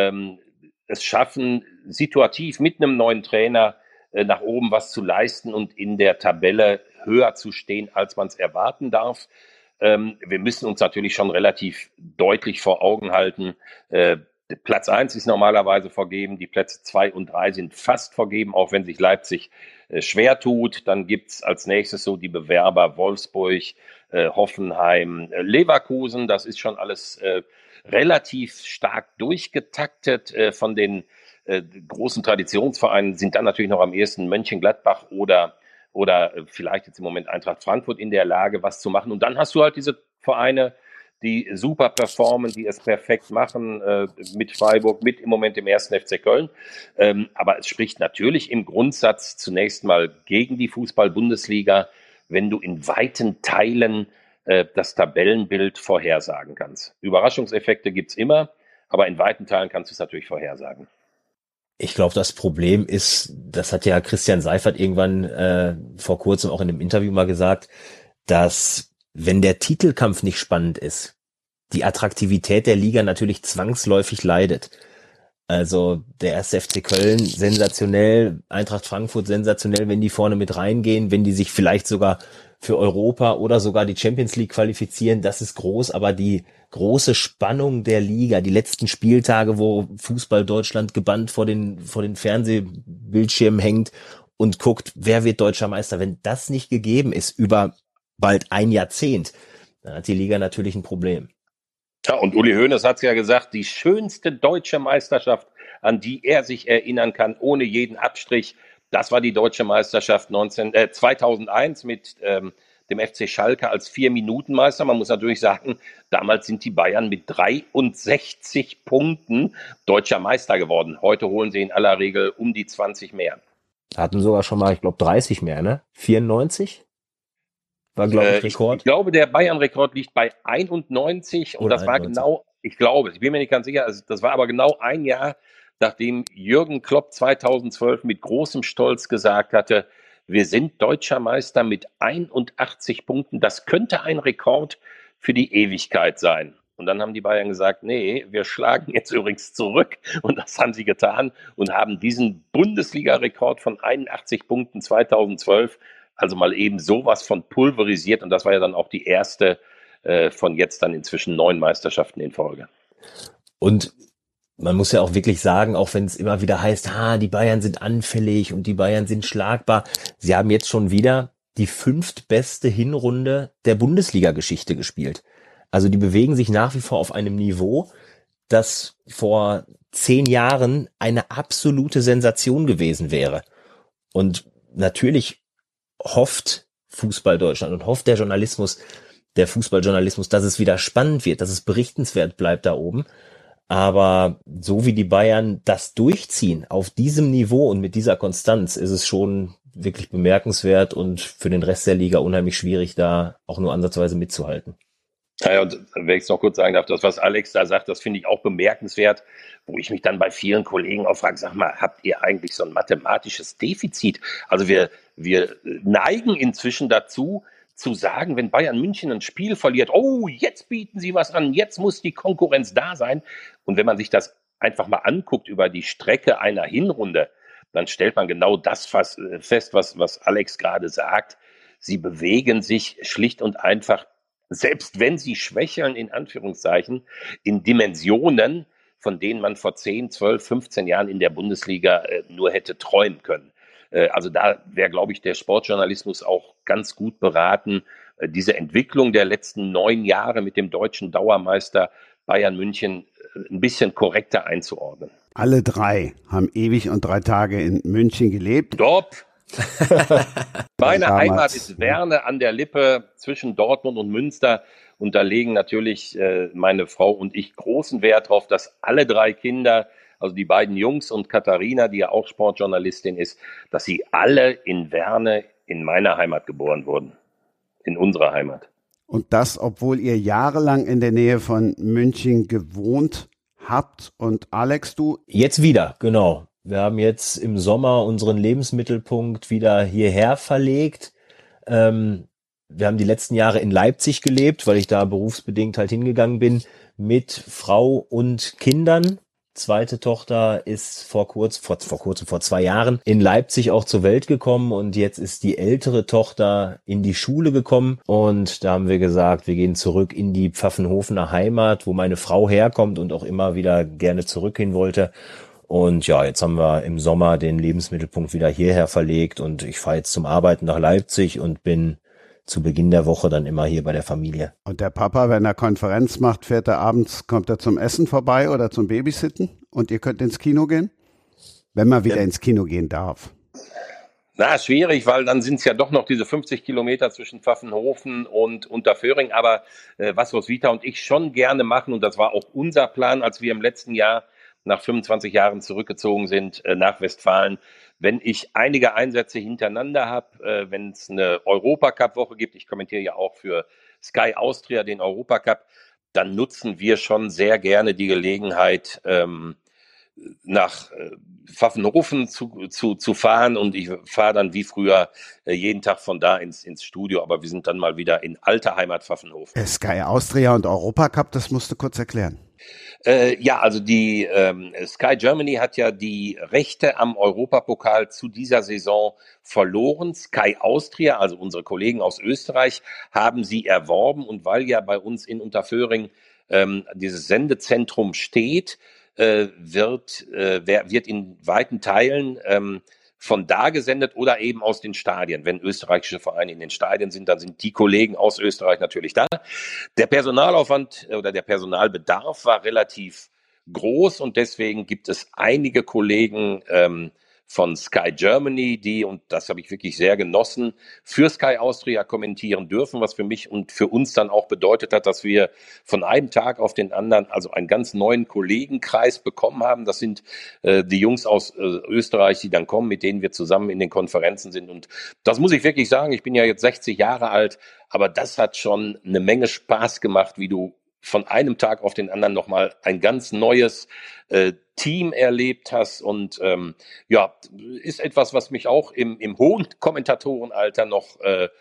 es schaffen, situativ mit einem neuen Trainer nach oben was zu leisten und in der Tabelle höher zu stehen, als man es erwarten darf. Wir müssen uns natürlich schon relativ deutlich vor Augen halten. Platz 1 ist normalerweise vergeben, die Plätze 2 und 3 sind fast vergeben, auch wenn sich Leipzig schwer tut. Dann gibt's als nächstes so die Bewerber Wolfsburg, Hoffenheim, Leverkusen. Das ist schon alles relativ stark durchgetaktet. Von den großen Traditionsvereinen sind dann natürlich noch am ehesten Mönchengladbach oder vielleicht jetzt im Moment Eintracht Frankfurt in der Lage, was zu machen. Und dann hast du halt diese Vereine, die super performen, die es perfekt machen, mit Freiburg, mit im Moment dem ersten FC Köln. Aber es spricht natürlich im Grundsatz zunächst mal gegen die Fußball-Bundesliga, wenn du in weiten Teilen das Tabellenbild vorhersagen kannst. Überraschungseffekte gibt's immer, aber in weiten Teilen kannst du es natürlich vorhersagen. Ich glaube, das Problem ist, das hat ja Christian Seifert irgendwann vor kurzem auch in einem Interview mal gesagt, dass wenn der Titelkampf nicht spannend ist, die Attraktivität der Liga natürlich zwangsläufig leidet. Also der erste FC Köln sensationell, Eintracht Frankfurt sensationell, wenn die vorne mit reingehen, wenn die sich vielleicht sogar für Europa oder sogar die Champions League qualifizieren, das ist groß, aber die große Spannung der Liga, die letzten Spieltage, wo Fußball Deutschland gebannt vor den Fernsehbildschirmen hängt und guckt, wer wird deutscher Meister, wenn das nicht gegeben ist über bald ein Jahrzehnt, dann hat die Liga natürlich ein Problem. Ja, und Uli Hoeneß hat es ja gesagt, die schönste deutsche Meisterschaft, an die er sich erinnern kann, ohne jeden Abstrich, das war die deutsche Meisterschaft 2001 mit dem FC Schalke als 4-Minuten-Meister. Man muss natürlich sagen, damals sind die Bayern mit 63 Punkten deutscher Meister geworden. Heute holen sie in aller Regel um die 20 mehr. Hatten sogar schon mal, ich glaube, 30 mehr, ne? 94? War, glaube ich, Rekord. Ich glaube, der Bayern-Rekord liegt bei 91 und Oder das war 91. genau, ich bin mir nicht ganz sicher, also das war aber genau ein Jahr, nachdem Jürgen Klopp 2012 mit großem Stolz gesagt hatte, wir sind deutscher Meister mit 81 Punkten. Das könnte ein Rekord für die Ewigkeit sein. Und dann haben die Bayern gesagt, nee, wir schlagen jetzt übrigens zurück. Und das haben sie getan und haben diesen Bundesliga-Rekord von 81 Punkten 2012 also mal eben sowas von pulverisiert. Und das war ja dann auch die erste von jetzt dann inzwischen 9 Meisterschaften in Folge. Und man muss ja auch wirklich sagen, auch wenn es immer wieder heißt, die Bayern sind anfällig und die Bayern sind schlagbar. Sie haben jetzt schon wieder die 5. beste Hinrunde der Bundesliga-Geschichte gespielt. Also die bewegen sich nach wie vor auf einem Niveau, das vor 10 Jahren eine absolute Sensation gewesen wäre. Und natürlich hofft Fußball Deutschland und hofft der Fußballjournalismus, dass es wieder spannend wird, dass es berichtenswert bleibt da oben. Aber so wie die Bayern das durchziehen, auf diesem Niveau und mit dieser Konstanz, ist es schon wirklich bemerkenswert und für den Rest der Liga unheimlich schwierig, da auch nur ansatzweise mitzuhalten. Naja, und wenn ich es noch kurz sagen darf, das, was Alex da sagt, das finde ich auch bemerkenswert, wo ich mich dann bei vielen Kollegen auch frage, sag mal, habt ihr eigentlich so ein mathematisches Defizit? Also wir neigen inzwischen dazu, zu sagen, wenn Bayern München ein Spiel verliert, oh, jetzt bieten sie was an, jetzt muss die Konkurrenz da sein. Und wenn man sich das einfach mal anguckt über die Strecke einer Hinrunde, dann stellt man genau das fest, was Alex gerade sagt. Sie bewegen sich schlicht und einfach, selbst wenn sie schwächeln, in Anführungszeichen, in Dimensionen, von denen man vor 10, 12, 15 Jahren in der Bundesliga nur hätte träumen können. Also da wäre, glaube ich, der Sportjournalismus auch ganz gut beraten, diese Entwicklung der letzten 9 Jahre mit dem deutschen Dauermeister Bayern München ein bisschen korrekter einzuordnen. Alle drei haben ewig und 3 Tage in München gelebt. Stopp! Meine Heimat ist Werne an der Lippe zwischen Dortmund und Münster. Und da legen natürlich meine Frau und ich großen Wert drauf, dass alle 3 Kinder, also die beiden Jungs und Katharina, die ja auch Sportjournalistin ist, dass sie alle in Werne in meiner Heimat geboren wurden. In unserer Heimat. Und das, obwohl ihr jahrelang in der Nähe von München gewohnt habt. Und Alex, du? Jetzt wieder, genau. Wir haben jetzt im Sommer unseren Lebensmittelpunkt wieder hierher verlegt. Wir haben die letzten Jahre in Leipzig gelebt, weil ich da berufsbedingt halt hingegangen bin, mit Frau und Kindern. Zweite Tochter ist vor 2 Jahren in Leipzig auch zur Welt gekommen und jetzt ist die ältere Tochter in die Schule gekommen und da haben wir gesagt, wir gehen zurück in die Pfaffenhofener Heimat, wo meine Frau herkommt und auch immer wieder gerne zurück hin wollte. Und ja, jetzt haben wir im Sommer den Lebensmittelpunkt wieder hierher verlegt und ich fahre jetzt zum Arbeiten nach Leipzig und bin zu Beginn der Woche dann immer hier bei der Familie. Und der Papa, wenn er Konferenz macht, fährt er abends, kommt er zum Essen vorbei oder zum Babysitten und ihr könnt ins Kino gehen? Wenn man wieder ins Kino gehen darf. Na, schwierig, weil dann sind es ja doch noch diese 50 Kilometer zwischen Pfaffenhofen und Unterföhring. Aber was Roswitha und ich schon gerne machen, und das war auch unser Plan, als wir im letzten Jahr nach 25 Jahren zurückgezogen sind nach Westfalen, wenn ich einige Einsätze hintereinander habe, wenn es eine Europacup-Woche gibt, ich kommentiere ja auch für Sky Austria den Europacup, dann nutzen wir schon sehr gerne die Gelegenheit, nach Pfaffenhofen zu fahren und ich fahre dann wie früher jeden Tag von da ins Studio, aber wir sind dann mal wieder in alter Heimat Pfaffenhofen. Sky Austria und Europacup, das musst du kurz erklären. Ja, also die Sky Germany hat ja die Rechte am Europapokal zu dieser Saison verloren. Sky Austria, also unsere Kollegen aus Österreich, haben sie erworben und weil ja bei uns in Unterföhring dieses Sendezentrum steht, wird in weiten Teilen von da gesendet oder eben aus den Stadien. Wenn österreichische Vereine in den Stadien sind, dann sind die Kollegen aus Österreich natürlich da. Der Personalaufwand oder der Personalbedarf war relativ groß und deswegen gibt es einige Kollegen von Sky Germany, die, und das habe ich wirklich sehr genossen, für Sky Austria kommentieren dürfen, was für mich und für uns dann auch bedeutet hat, dass wir von einem Tag auf den anderen also einen ganz neuen Kollegenkreis bekommen haben. Das sind die Jungs aus Österreich, die dann kommen, mit denen wir zusammen in den Konferenzen sind. Und das muss ich wirklich sagen, ich bin ja jetzt 60 Jahre alt, aber das hat schon eine Menge Spaß gemacht, wie du von einem Tag auf den anderen nochmal ein ganz neues Team erlebt hast und ja, ist etwas, was mich auch im hohen Kommentatorenalter noch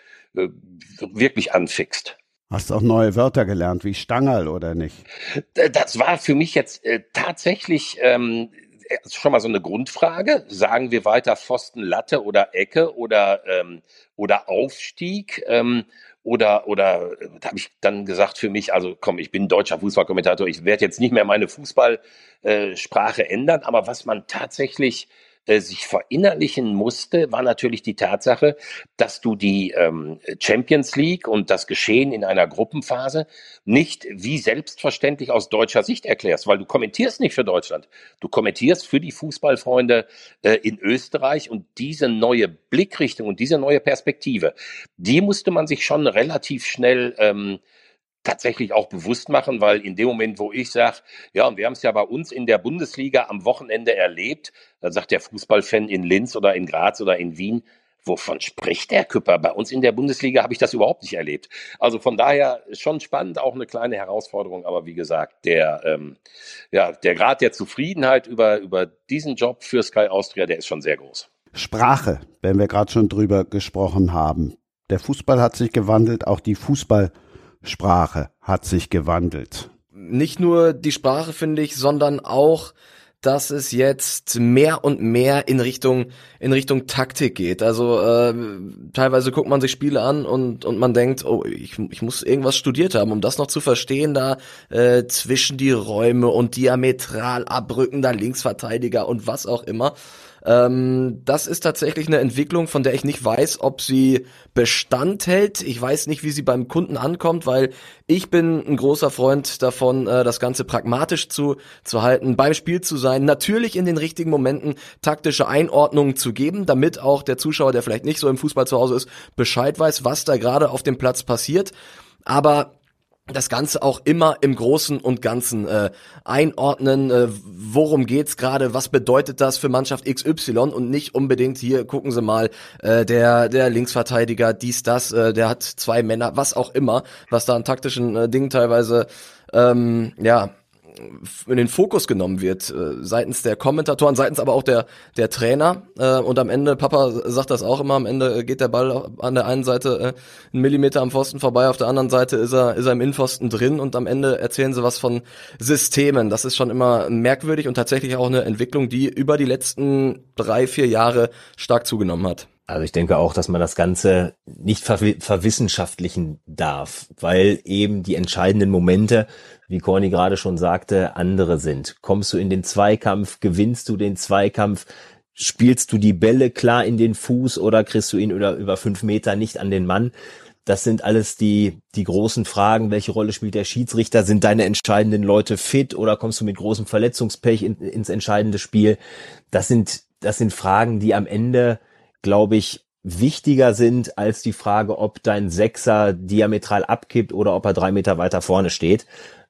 wirklich anfixt. Hast du auch neue Wörter gelernt, wie Stangerl oder nicht? Das war für mich jetzt tatsächlich schon mal so eine Grundfrage. Sagen wir weiter Pfosten, Latte oder Ecke oder Aufstieg? Oder habe ich dann gesagt für mich, also komm, ich bin deutscher Fußballkommentator, ich werde jetzt nicht mehr meine Fußballsprache ändern, aber was man tatsächlich sich verinnerlichen musste, war natürlich die Tatsache, dass du die Champions League und das Geschehen in einer Gruppenphase nicht wie selbstverständlich aus deutscher Sicht erklärst, weil du kommentierst nicht für Deutschland. Du kommentierst für die Fußballfreunde in Österreich, und diese neue Blickrichtung und diese neue Perspektive, die musste man sich schon relativ schnell tatsächlich auch bewusst machen, weil in dem Moment, wo ich sage, ja, und wir haben es ja bei uns in der Bundesliga am Wochenende erlebt, dann sagt der Fußballfan in Linz oder in Graz oder in Wien, wovon spricht der Küpper? Bei uns in der Bundesliga habe ich das überhaupt nicht erlebt. Also von daher schon spannend, auch eine kleine Herausforderung, aber wie gesagt, der Grad der Zufriedenheit über diesen Job für Sky Austria, der ist schon sehr groß. Sprache, wenn wir gerade schon drüber gesprochen haben. Der Fußball hat sich gewandelt, auch die Fußballsprache hat sich gewandelt. Nicht nur die Sprache, finde ich, sondern auch, dass es jetzt mehr und mehr in Richtung Taktik geht. Also teilweise guckt man sich Spiele an und man denkt, oh, ich muss irgendwas studiert haben, um das noch zu verstehen, da zwischen die Räume und diametral abrückender Linksverteidiger und was auch immer. Das ist tatsächlich eine Entwicklung, von der ich nicht weiß, ob sie Bestand hält. Ich weiß nicht, wie sie beim Kunden ankommt, weil ich bin ein großer Freund davon, das Ganze pragmatisch zu halten, beim Spiel zu sein, natürlich in den richtigen Momenten taktische Einordnungen zu geben, damit auch der Zuschauer, der vielleicht nicht so im Fußball zu Hause ist, Bescheid weiß, was da gerade auf dem Platz passiert. Aber das Ganze auch immer im Großen und Ganzen einordnen, worum geht's gerade, was bedeutet das für Mannschaft XY, und nicht unbedingt hier, gucken Sie mal, der Linksverteidiger, dies, das, der hat 2 Männer, was auch immer, was da an taktischen Dingen teilweise in den Fokus genommen wird, seitens der Kommentatoren, seitens aber auch der Trainer, und am Ende, Papa sagt das auch immer, am Ende geht der Ball an der einen Seite 1 Millimeter am Pfosten vorbei, auf der anderen Seite ist er im Innenpfosten drin, und am Ende erzählen sie was von Systemen. Das ist schon immer merkwürdig und tatsächlich auch eine Entwicklung, die über die letzten 3-4 Jahre stark zugenommen hat. Also ich denke auch, dass man das Ganze nicht verwissenschaftlichen darf, weil eben die entscheidenden Momente, wie Corny gerade schon sagte, andere sind. Kommst du in den Zweikampf, gewinnst du den Zweikampf, spielst du die Bälle klar in den Fuß oder kriegst du ihn über 5 Meter nicht an den Mann? Das sind alles die großen Fragen. Welche Rolle spielt der Schiedsrichter? Sind deine entscheidenden Leute fit oder kommst du mit großem Verletzungspech ins entscheidende Spiel? Das sind Fragen, die am Ende, glaube ich, wichtiger sind als die Frage, ob dein Sechser diametral abkippt oder ob er 3 Meter weiter vorne steht.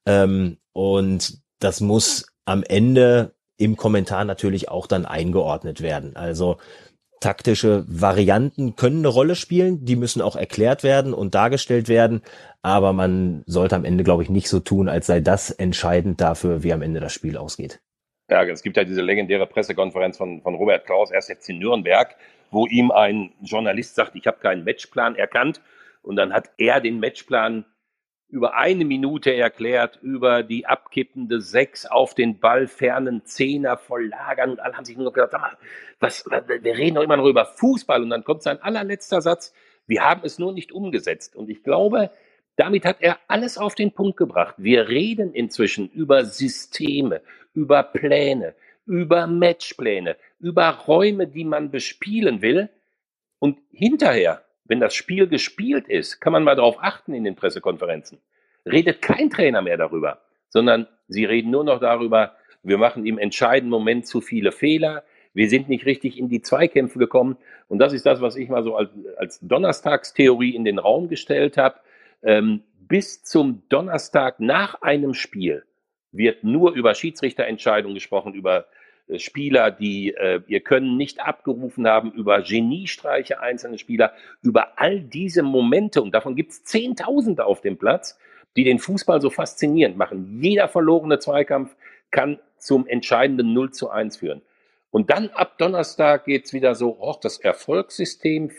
Und das muss am Ende im Kommentar natürlich auch dann eingeordnet werden. Also taktische Varianten können eine Rolle spielen, die müssen auch erklärt werden und dargestellt werden, aber man sollte am Ende, glaube ich, nicht so tun, als sei das entscheidend dafür, wie am Ende das Spiel ausgeht. Ja, es gibt ja diese legendäre Pressekonferenz von Robert Klaus, erst jetzt in Nürnberg, wo ihm ein Journalist sagt, ich habe keinen Matchplan erkannt, und dann hat er den Matchplan über 1 Minute erklärt, über die abkippende 6 auf den Ball fernen Zehner voll lagern, und alle haben sich nur gedacht, sag mal, wir reden doch immer noch über Fußball, und dann kommt sein allerletzter Satz, wir haben es nur nicht umgesetzt. Und ich glaube, damit hat er alles auf den Punkt gebracht. Wir reden inzwischen über Systeme, über Pläne, über Matchpläne, über Räume, die man bespielen will. Und hinterher, wenn das Spiel gespielt ist, kann man mal darauf achten in den Pressekonferenzen, redet kein Trainer mehr darüber, sondern sie reden nur noch darüber, wir machen im entscheidenden Moment zu viele Fehler, wir sind nicht richtig in die Zweikämpfe gekommen. Und das ist das, was ich mal so als Donnerstagstheorie in den Raum gestellt habe. Bis zum Donnerstag nach einem Spiel wird nur über Schiedsrichterentscheidungen gesprochen, über Spieler, die ihr Können nicht abgerufen haben, über Geniestreiche einzelner Spieler, über all diese Momente, und davon gibt es Zehntausende auf dem Platz, die den Fußball so faszinierend machen. Jeder verlorene Zweikampf kann zum entscheidenden 0:1 führen. Und dann ab Donnerstag geht's wieder so, das Erfolgssystem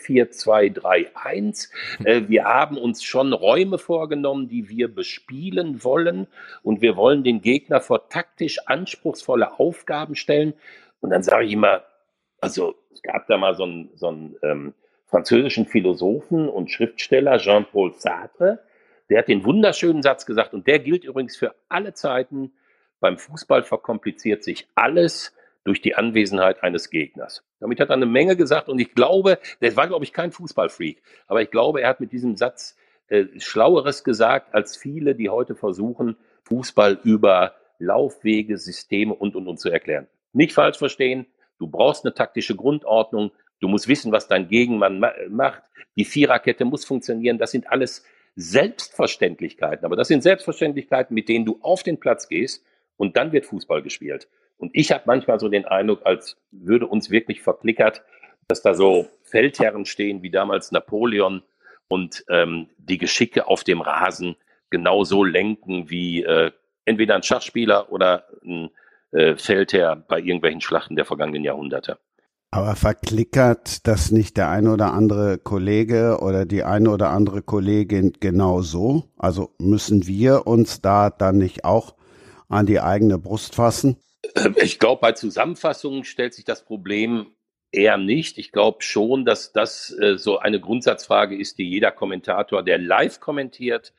4-2-3-1. Wir haben uns schon Räume vorgenommen, die wir bespielen wollen. Und wir wollen den Gegner vor taktisch anspruchsvolle Aufgaben stellen. Und dann sage ich immer, also es gab da mal so einen französischen Philosophen und Schriftsteller, Jean-Paul Sartre, der hat den wunderschönen Satz gesagt, und der gilt übrigens für alle Zeiten: Beim Fußball verkompliziert sich alles, durch die Anwesenheit eines Gegners. Damit hat er eine Menge gesagt und ich glaube, der war, glaube ich, kein Fußballfreak, aber ich glaube, er hat mit diesem Satz Schlaueres gesagt als viele, die heute versuchen, Fußball über Laufwege, Systeme und zu erklären. Nicht falsch verstehen, du brauchst eine taktische Grundordnung, du musst wissen, was dein Gegenmann macht, die Viererkette muss funktionieren, das sind alles Selbstverständlichkeiten, aber das sind Selbstverständlichkeiten, mit denen du auf den Platz gehst und dann wird Fußball gespielt. Und ich habe manchmal so den Eindruck, als würde uns wirklich verklickert, dass da so Feldherren stehen wie damals Napoleon und die Geschicke auf dem Rasen genauso lenken wie entweder ein Schachspieler oder ein Feldherr bei irgendwelchen Schlachten der vergangenen Jahrhunderte. Aber verklickert das nicht der eine oder andere Kollege oder die eine oder andere Kollegin genauso? Also müssen wir uns da dann nicht auch an die eigene Brust fassen? Ich glaube, bei Zusammenfassungen stellt sich das Problem eher nicht. Ich glaube schon, dass das so eine Grundsatzfrage ist, die jeder Kommentator, der live kommentiert,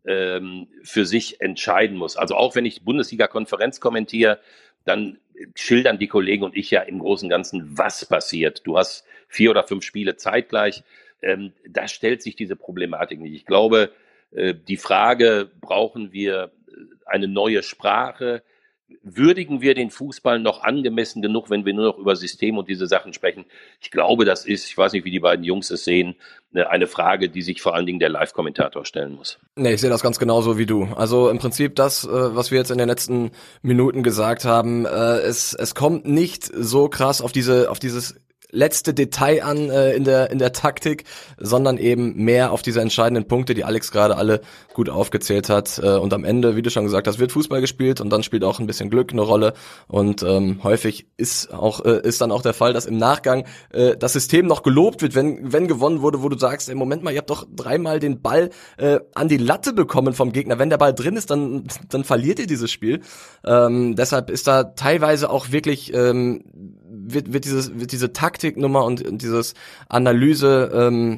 für sich entscheiden muss. Also auch wenn ich Bundesliga-Konferenz kommentiere, dann schildern die Kollegen und ich ja im Großen und Ganzen, was passiert. Du hast 4 oder 5 Spiele zeitgleich. Da stellt sich diese Problematik nicht. Ich glaube, die Frage, brauchen wir eine neue Sprache? Würdigen wir den Fußball noch angemessen genug, wenn wir nur noch über System und diese Sachen sprechen? Ich glaube, das ist, ich weiß nicht, wie die beiden Jungs es sehen, eine Frage, die sich vor allen Dingen der Live-Kommentator stellen muss. Nee, ich sehe das ganz genauso wie du. Also im Prinzip das, was wir jetzt in den letzten Minuten gesagt haben, es kommt nicht so krass auf dieses letzte Detail an in der Taktik, sondern eben mehr auf diese entscheidenden Punkte, die Alex gerade alle gut aufgezählt hat. Und am Ende, wie du schon gesagt hast, wird Fußball gespielt und dann spielt auch ein bisschen Glück eine Rolle. Und häufig ist dann auch der Fall, dass im Nachgang das System noch gelobt wird, wenn gewonnen wurde, wo du sagst, ey, Moment mal, ihr habt doch 3-mal den Ball an die Latte bekommen vom Gegner. Wenn der Ball drin ist, dann verliert ihr dieses Spiel. Deshalb ist da teilweise auch wirklich wird diese Taktiknummer und dieses Analyse,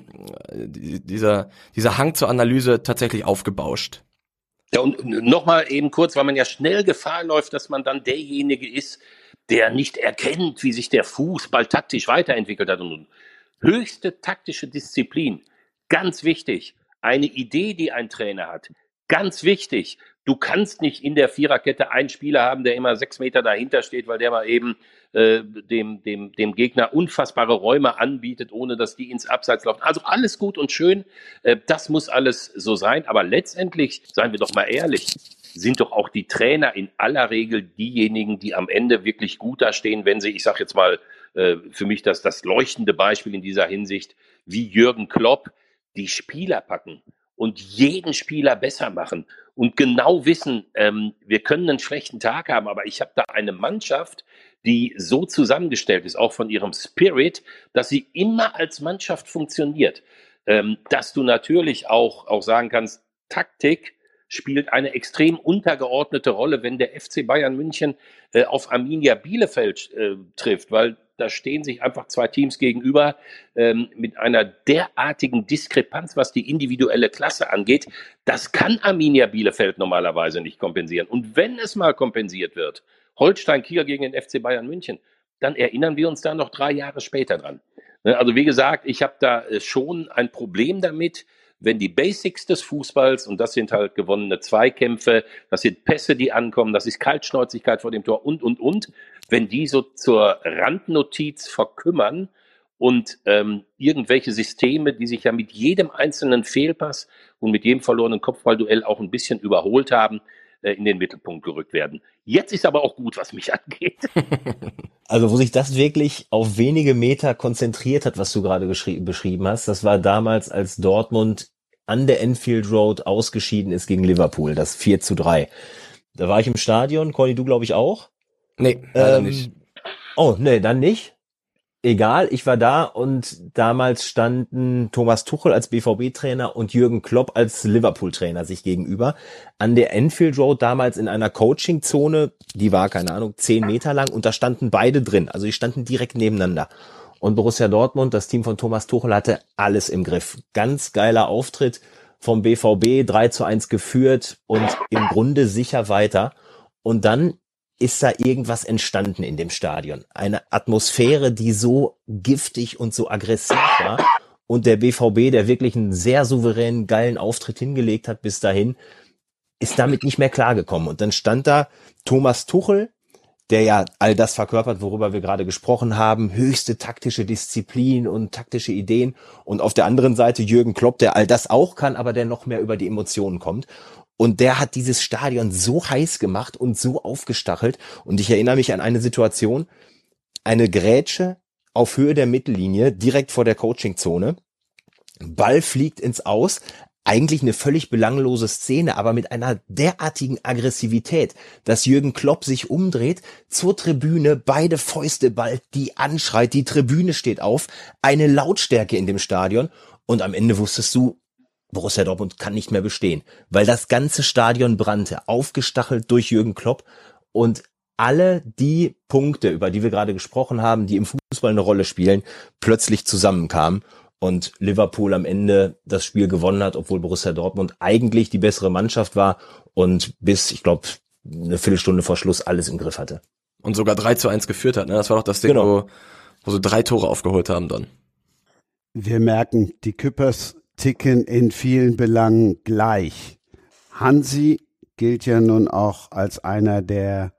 dieser Hang zur Analyse tatsächlich aufgebauscht. Ja, und nochmal eben kurz, weil man ja schnell Gefahr läuft, dass man dann derjenige ist, der nicht erkennt, wie sich der Fußball taktisch weiterentwickelt hat. Und höchste taktische Disziplin, ganz wichtig. Eine Idee, die ein Trainer hat, ganz wichtig. Du kannst nicht in der Viererkette einen Spieler haben, der immer 6 Meter dahinter steht, weil der mal eben dem Gegner unfassbare Räume anbietet, ohne dass die ins Abseits laufen. Also alles gut und schön, das muss alles so sein. Aber letztendlich, seien wir doch mal ehrlich, sind doch auch die Trainer in aller Regel diejenigen, die am Ende wirklich gut dastehen, wenn sie, ich sage jetzt mal für mich das leuchtende Beispiel in dieser Hinsicht, wie Jürgen Klopp, die Spieler packen und jeden Spieler besser machen und genau wissen, wir können einen schlechten Tag haben, aber ich habe da eine Mannschaft, die so zusammengestellt ist, auch von ihrem Spirit, dass sie immer als Mannschaft funktioniert. Dass du natürlich auch sagen kannst, Taktik spielt eine extrem untergeordnete Rolle, wenn der FC Bayern München auf Arminia Bielefeld trifft, weil da stehen sich einfach 2 Teams gegenüber mit einer derartigen Diskrepanz, was die individuelle Klasse angeht. Das kann Arminia Bielefeld normalerweise nicht kompensieren. Und wenn es mal kompensiert wird, Holstein Kiel gegen den FC Bayern München, dann erinnern wir uns da noch 3 Jahre später dran. Also wie gesagt, ich habe da schon ein Problem damit, wenn die Basics des Fußballs, und das sind halt gewonnene Zweikämpfe, das sind Pässe, die ankommen, das ist Kaltschnäuzigkeit vor dem Tor und, wenn die so zur Randnotiz verkümmern und irgendwelche Systeme, die sich ja mit jedem einzelnen Fehlpass und mit jedem verlorenen Kopfballduell auch ein bisschen überholt haben, in den Mittelpunkt gerückt werden. Jetzt ist aber auch gut, was mich angeht. Also wo sich das wirklich auf wenige Meter konzentriert hat, was du gerade beschrieben hast, das war damals, als Dortmund an der Anfield Road ausgeschieden ist gegen Liverpool, das 4:3. Da war ich im Stadion, Conny, du glaube ich auch? Nee, leider nicht. Oh, nee, dann nicht. Egal, ich war da und damals standen Thomas Tuchel als BVB-Trainer und Jürgen Klopp als Liverpool-Trainer sich gegenüber an der Anfield Road, damals in einer Coaching-Zone, die war, keine Ahnung, 10 Meter lang und da standen beide drin, also die standen direkt nebeneinander. Und Borussia Dortmund, das Team von Thomas Tuchel, hatte alles im Griff. Ganz geiler Auftritt vom BVB, 3:1 geführt und im Grunde sicher weiter. Und dann ist da irgendwas entstanden in dem Stadion. Eine Atmosphäre, die so giftig und so aggressiv war. Und der BVB, der wirklich einen sehr souveränen, geilen Auftritt hingelegt hat bis dahin, ist damit nicht mehr klargekommen. Und dann stand da Thomas Tuchel, der ja all das verkörpert, worüber wir gerade gesprochen haben, höchste taktische Disziplin und taktische Ideen. Und auf der anderen Seite Jürgen Klopp, der all das auch kann, aber der noch mehr über die Emotionen kommt. Und der hat dieses Stadion so heiß gemacht und so aufgestachelt. Und ich erinnere mich an eine Situation, eine Grätsche auf Höhe der Mittellinie, direkt vor der Coachingzone. Ball fliegt ins Aus. Eigentlich eine völlig belanglose Szene, aber mit einer derartigen Aggressivität, dass Jürgen Klopp sich umdreht, zur Tribüne, beide Fäuste ballt, die anschreit, die Tribüne steht auf, eine Lautstärke in dem Stadion und am Ende wusstest du, Borussia Dortmund kann nicht mehr bestehen, weil das ganze Stadion brannte, aufgestachelt durch Jürgen Klopp und alle die Punkte, über die wir gerade gesprochen haben, die im Fußball eine Rolle spielen, plötzlich zusammenkamen. Und Liverpool am Ende das Spiel gewonnen hat, obwohl Borussia Dortmund eigentlich die bessere Mannschaft war und bis, ich glaube, eine Viertelstunde vor Schluss alles im Griff hatte. Und sogar 3-1 geführt hat, ne? Das war doch das Ding, Genau. wo sie 3 Tore aufgeholt haben dann. Wir merken, die Küppers ticken in vielen Belangen gleich. Hansi gilt ja nun auch als einer der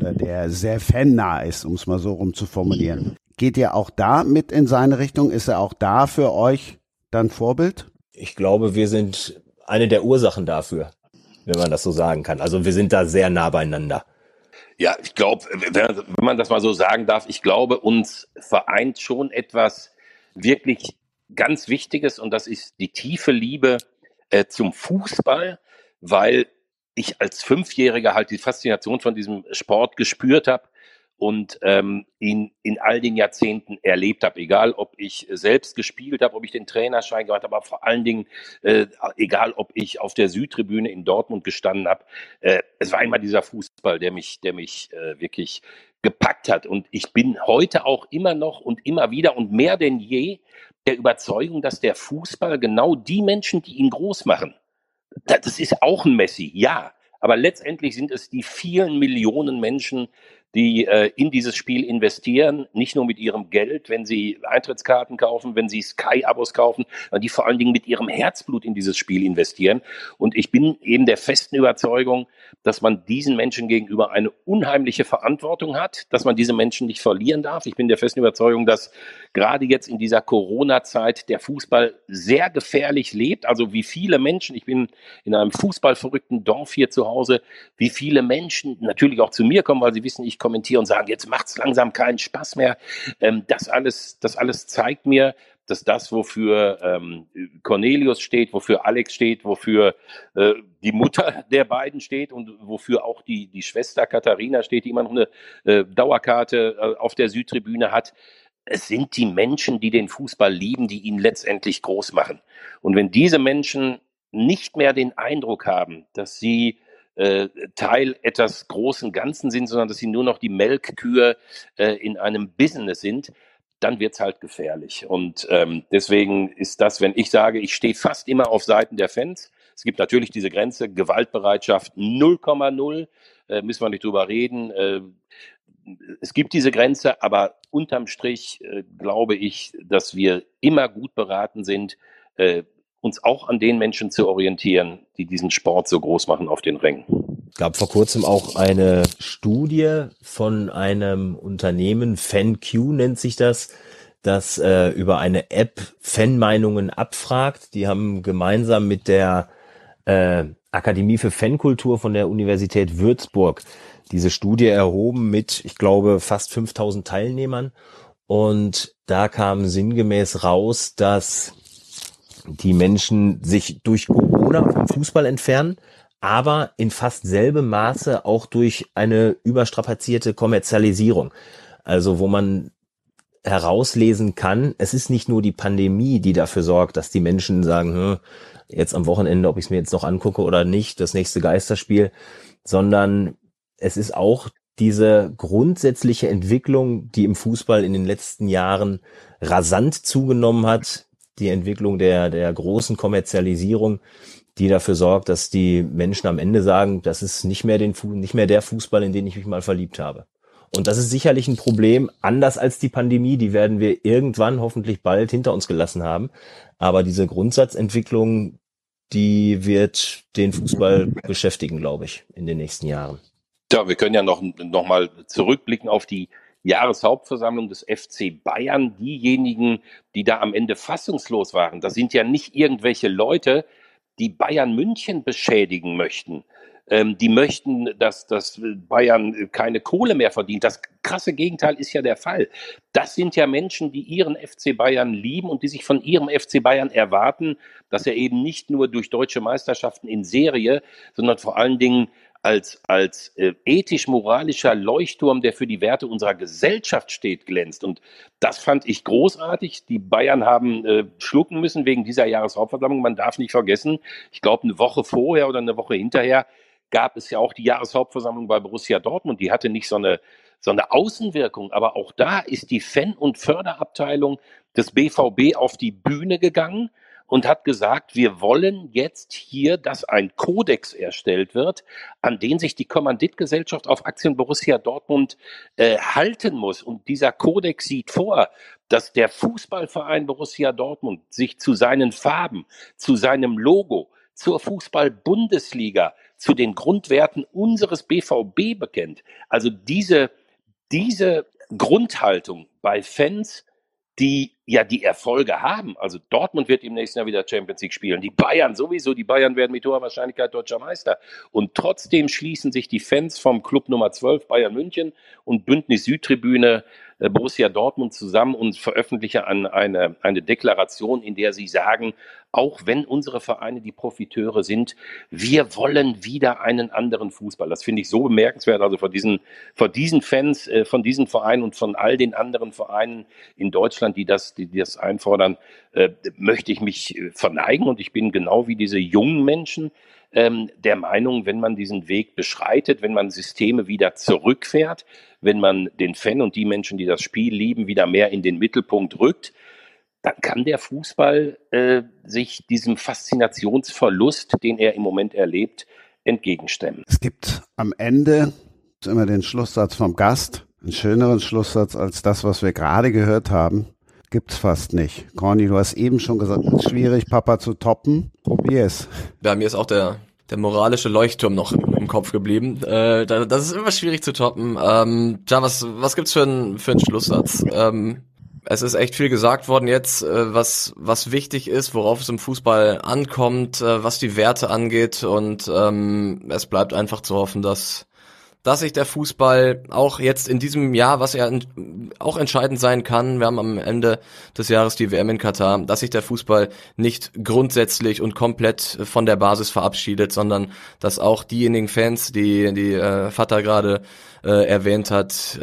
sehr fannah ist, um es mal so rum zu formulieren. Geht ihr auch da mit in seine Richtung? Ist er auch da für euch dann Vorbild? Ich glaube, wir sind eine der Ursachen dafür, wenn man das so sagen kann. Also wir sind da sehr nah beieinander. Ja, ich glaube, wenn man das mal so sagen darf, ich glaube, uns vereint schon etwas wirklich ganz Wichtiges und das ist die tiefe Liebe zum Fußball, weil ich als Fünfjähriger halt die Faszination von diesem Sport gespürt habe und ihn in all den Jahrzehnten erlebt habe, egal ob ich selbst gespielt habe, ob ich den Trainerschein gemacht habe, aber vor allen Dingen egal ob ich auf der Südtribüne in Dortmund gestanden habe. Es war immer dieser Fußball, der mich wirklich gepackt hat und ich bin heute auch immer noch und immer wieder und mehr denn je der Überzeugung, dass der Fußball genau die Menschen, die ihn groß machen, das ist auch ein Messi, ja, aber letztendlich sind es die vielen Millionen Menschen, die in dieses Spiel investieren, nicht nur mit ihrem Geld, wenn sie Eintrittskarten kaufen, wenn sie Sky-Abos kaufen, sondern die vor allen Dingen mit ihrem Herzblut in dieses Spiel investieren. Und ich bin eben der festen Überzeugung, dass man diesen Menschen gegenüber eine unheimliche Verantwortung hat, dass man diese Menschen nicht verlieren darf. Ich bin der festen Überzeugung, dass gerade jetzt in dieser Corona-Zeit der Fußball sehr gefährlich lebt. Also wie viele Menschen, ich bin in einem fußballverrückten Dorf hier zu Hause, wie viele Menschen natürlich auch zu mir kommen, weil sie wissen, ich kommentiere und sagen, jetzt macht es langsam keinen Spaß mehr. Das alles zeigt mir, dass das, wofür Cornelius steht, wofür Alex steht, wofür die Mutter der beiden steht und wofür auch die Schwester Katharina steht, die immer noch eine Dauerkarte auf der Südtribüne hat. Es sind die Menschen, die den Fußball lieben, die ihn letztendlich groß machen. Und wenn diese Menschen nicht mehr den Eindruck haben, dass sie Teil etwas großen Ganzen sind, sondern dass sie nur noch die Melkkühe in einem Business sind, dann wird's halt gefährlich. Und deswegen ist das, wenn ich sage, ich stehe fast immer auf Seiten der Fans. Es gibt natürlich diese Grenze, Gewaltbereitschaft 0,0, müssen wir nicht drüber reden. Es gibt diese Grenze, aber unterm Strich glaube ich, dass wir immer gut beraten sind, uns auch an den Menschen zu orientieren, die diesen Sport so groß machen auf den Rängen. Es gab vor kurzem auch eine Studie von einem Unternehmen, FanQ nennt sich das über eine App Fanmeinungen abfragt. Die haben gemeinsam mit der Akademie für Fankultur von der Universität Würzburg diese Studie erhoben mit, ich glaube, fast 5000 Teilnehmern. Und da kam sinngemäß raus, dass die Menschen sich durch Corona vom Fußball entfernen, aber in fast selbem Maße auch durch eine überstrapazierte Kommerzialisierung. Also wo man herauslesen kann, es ist nicht nur die Pandemie, die dafür sorgt, dass die Menschen sagen, jetzt am Wochenende, ob ich es mir jetzt noch angucke oder nicht, das nächste Geisterspiel, sondern es ist auch diese grundsätzliche Entwicklung, die im Fußball in den letzten Jahren rasant zugenommen hat, die Entwicklung der großen Kommerzialisierung, die dafür sorgt, dass die Menschen am Ende sagen, das ist nicht mehr der Fußball, in den ich mich mal verliebt habe. Und das ist sicherlich ein Problem, anders als die Pandemie, die werden wir irgendwann hoffentlich bald hinter uns gelassen haben. Aber diese Grundsatzentwicklung, die wird den Fußball beschäftigen, glaube ich, in den nächsten Jahren. Ja, wir können ja noch mal zurückblicken auf die Jahreshauptversammlung des FC Bayern. Diejenigen, die da am Ende fassungslos waren, das sind ja nicht irgendwelche Leute, die Bayern München beschädigen möchten. Die möchten, dass Bayern keine Kohle mehr verdient. Das krasse Gegenteil ist ja der Fall. Das sind ja Menschen, die ihren FC Bayern lieben und die sich von ihrem FC Bayern erwarten, dass er eben nicht nur durch deutsche Meisterschaften in Serie, sondern vor allen Dingen als ethisch-moralischer Leuchtturm, der für die Werte unserer Gesellschaft steht, glänzt. Und das fand ich großartig. Die Bayern haben schlucken müssen wegen dieser Jahreshauptversammlung. Man darf nicht vergessen, ich glaube, eine Woche vorher oder eine Woche hinterher gab es ja auch die Jahreshauptversammlung bei Borussia Dortmund. Die hatte nicht so eine Außenwirkung, aber auch da ist die Fan- und Förderabteilung des BVB auf die Bühne gegangen und hat gesagt, wir wollen jetzt hier, dass ein Kodex erstellt wird, an den sich die Kommanditgesellschaft auf Aktien Borussia Dortmund halten muss. Und dieser Kodex sieht vor, dass der Fußballverein Borussia Dortmund sich zu seinen Farben, zu seinem Logo, zur Fußball-Bundesliga, zu den Grundwerten unseres BVB bekennt. Also diese Grundhaltung bei Fans, die ja die Erfolge haben. Also Dortmund wird im nächsten Jahr wieder Champions League spielen. Die Bayern sowieso. Die Bayern werden mit hoher Wahrscheinlichkeit deutscher Meister. Und trotzdem schließen sich die Fans vom Club Nummer 12 Bayern München und Bündnis Südtribüne Borussia Dortmund zusammen und veröffentlichen eine Deklaration, in der sie sagen, auch wenn unsere Vereine die Profiteure sind, wir wollen wieder einen anderen Fußball. Das finde ich so bemerkenswert. Also von diesen Fans, von diesen Vereinen und von all den anderen Vereinen in Deutschland, die das einfordern, möchte ich mich verneigen. Und ich bin genau wie diese jungen Menschen der Meinung, wenn man diesen Weg beschreitet, wenn man Systeme wieder zurückfährt, wenn man den Fan und die Menschen, die das Spiel lieben, wieder mehr in den Mittelpunkt rückt, dann kann der Fußball sich diesem Faszinationsverlust, den er im Moment erlebt, entgegenstemmen. Es gibt am Ende immer den Schlusssatz vom Gast, einen schöneren Schlusssatz als das, was wir gerade gehört haben. Gibt's fast nicht. Corny, du hast eben schon gesagt, es ist schwierig, Papa zu toppen. Probier es. Ja, mir ist auch der moralische Leuchtturm noch im Kopf geblieben. Das ist immer schwierig zu toppen. Was gibt's für einen Schlusssatz? Es ist echt viel gesagt worden jetzt, was wichtig ist, worauf es im Fußball ankommt, was die Werte angeht, und es bleibt einfach zu hoffen, dass sich der Fußball auch jetzt in diesem Jahr, was ja auch entscheidend sein kann, wir haben am Ende des Jahres die WM in Katar, dass sich der Fußball nicht grundsätzlich und komplett von der Basis verabschiedet, sondern dass auch diejenigen Fans, die Vater gerade erwähnt hat,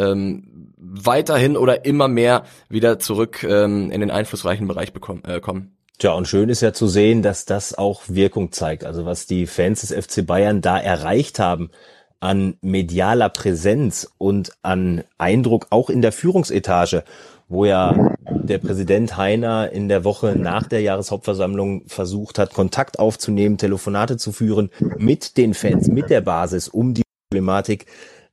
weiterhin oder immer mehr wieder zurück in den einflussreichen Bereich kommen. Tja, und schön ist ja zu sehen, dass das auch Wirkung zeigt. Also was die Fans des FC Bayern da erreicht haben, an medialer Präsenz und an Eindruck auch in der Führungsetage, wo ja der Präsident Heiner in der Woche nach der Jahreshauptversammlung versucht hat, Kontakt aufzunehmen, Telefonate zu führen mit den Fans, mit der Basis, um die Problematik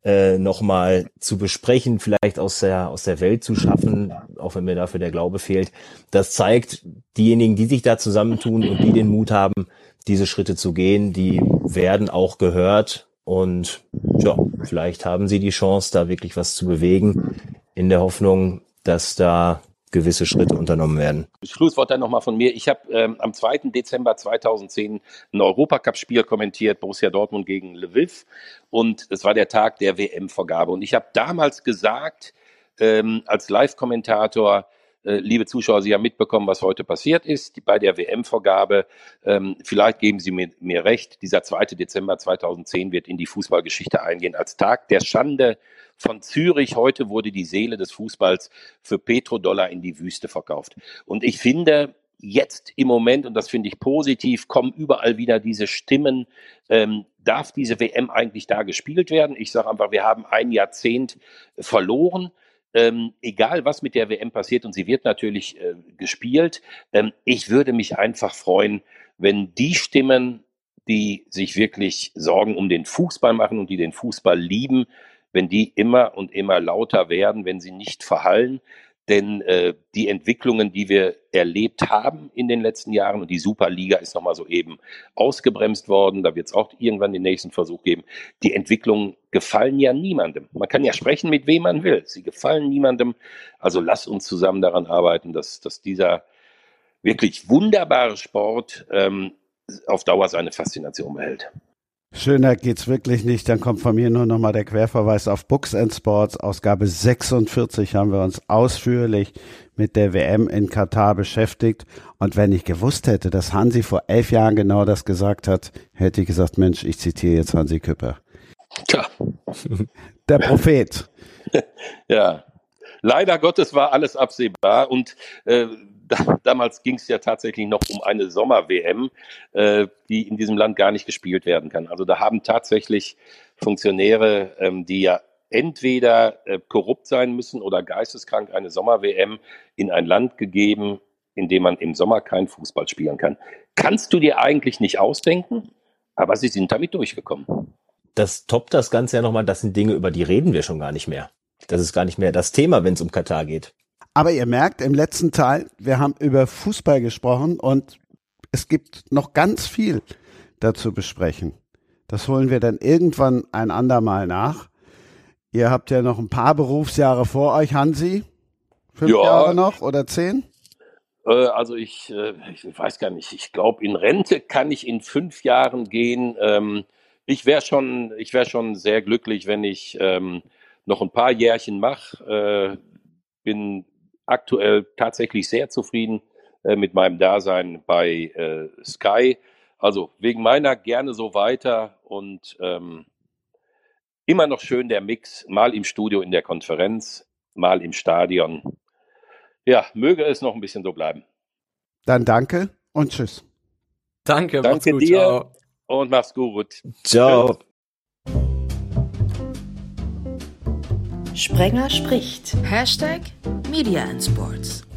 nochmal zu besprechen, vielleicht aus der Welt zu schaffen, auch wenn mir dafür der Glaube fehlt. Das zeigt, diejenigen, die sich da zusammentun und die den Mut haben, diese Schritte zu gehen, die werden auch gehört. Und ja, vielleicht haben sie die Chance, da wirklich was zu bewegen, in der Hoffnung, dass da gewisse Schritte unternommen werden. Schlusswort dann nochmal von mir. Ich habe am 2. Dezember 2010 ein Europacup-Spiel kommentiert, Borussia Dortmund gegen Lviv. Und es war der Tag der WM-Vergabe. Und ich habe damals gesagt, als Live-Kommentator, liebe Zuschauer, Sie haben mitbekommen, was heute passiert ist bei der WM-Vergabe. Vielleicht geben Sie mir recht, dieser 2. Dezember 2010 wird in die Fußballgeschichte eingehen als Tag der Schande von Zürich. Heute wurde die Seele des Fußballs für Petrodollar in die Wüste verkauft. Und ich finde, jetzt im Moment, und das finde ich positiv, kommen überall wieder diese Stimmen, darf diese WM eigentlich da gespielt werden? Ich sage einfach, wir haben ein Jahrzehnt verloren. Egal was mit der WM passiert, und sie wird natürlich gespielt, ich würde mich einfach freuen, wenn die Stimmen die sich wirklich Sorgen um den Fußball machen und die den Fußball lieben, wenn die immer und immer lauter werden, wenn sie nicht verhallen. Denn die Entwicklungen, die wir erlebt haben in den letzten Jahren, und die Superliga ist nochmal so eben ausgebremst worden, da wird es auch irgendwann den nächsten Versuch geben, die Entwicklungen gefallen ja niemandem. Man kann ja sprechen, mit wem man will. Sie gefallen niemandem. Also lasst uns zusammen daran arbeiten, dass dieser wirklich wunderbare Sport auf Dauer seine Faszination behält. Schöner geht's wirklich nicht. Dann kommt von mir nur nochmal der Querverweis auf Books and Sports. Ausgabe 46 haben wir uns ausführlich mit der WM in Katar beschäftigt. Und wenn ich gewusst hätte, dass Hansi vor 11 Jahren genau das gesagt hat, hätte ich gesagt, Mensch, ich zitiere jetzt Hansi Küpper. Tja. Der Prophet. Ja, leider Gottes war alles absehbar und damals ging es ja tatsächlich noch um eine Sommer-WM, die in diesem Land gar nicht gespielt werden kann. Also da haben tatsächlich Funktionäre, die ja entweder korrupt sein müssen oder geisteskrank, eine Sommer-WM in ein Land gegeben, in dem man im Sommer kein Fußball spielen kann. Kannst du dir eigentlich nicht ausdenken, aber sie sind damit durchgekommen. Das toppt das Ganze ja nochmal, das sind Dinge, über die reden wir schon gar nicht mehr. Das ist gar nicht mehr das Thema, wenn es um Katar geht. Aber ihr merkt, im letzten Teil, wir haben über Fußball gesprochen und es gibt noch ganz viel dazu besprechen. Das holen wir dann irgendwann ein andermal nach. Ihr habt ja noch ein paar Berufsjahre vor euch, Hansi. 5 Jahre noch oder 10? Also ich weiß gar nicht. Ich glaube, in Rente kann ich in 5 Jahren gehen. Ich wäre schon sehr glücklich, wenn ich noch ein paar Jährchen mache. Bin aktuell tatsächlich sehr zufrieden mit meinem Dasein bei Sky. Also wegen meiner gerne so weiter und immer noch schön der Mix, mal im Studio in der Konferenz, mal im Stadion. Ja, möge es noch ein bisschen so bleiben. Dann danke und tschüss. Danke gut, dir ciao. Und mach's gut. Ciao. Sprenger spricht. #Media and Sports.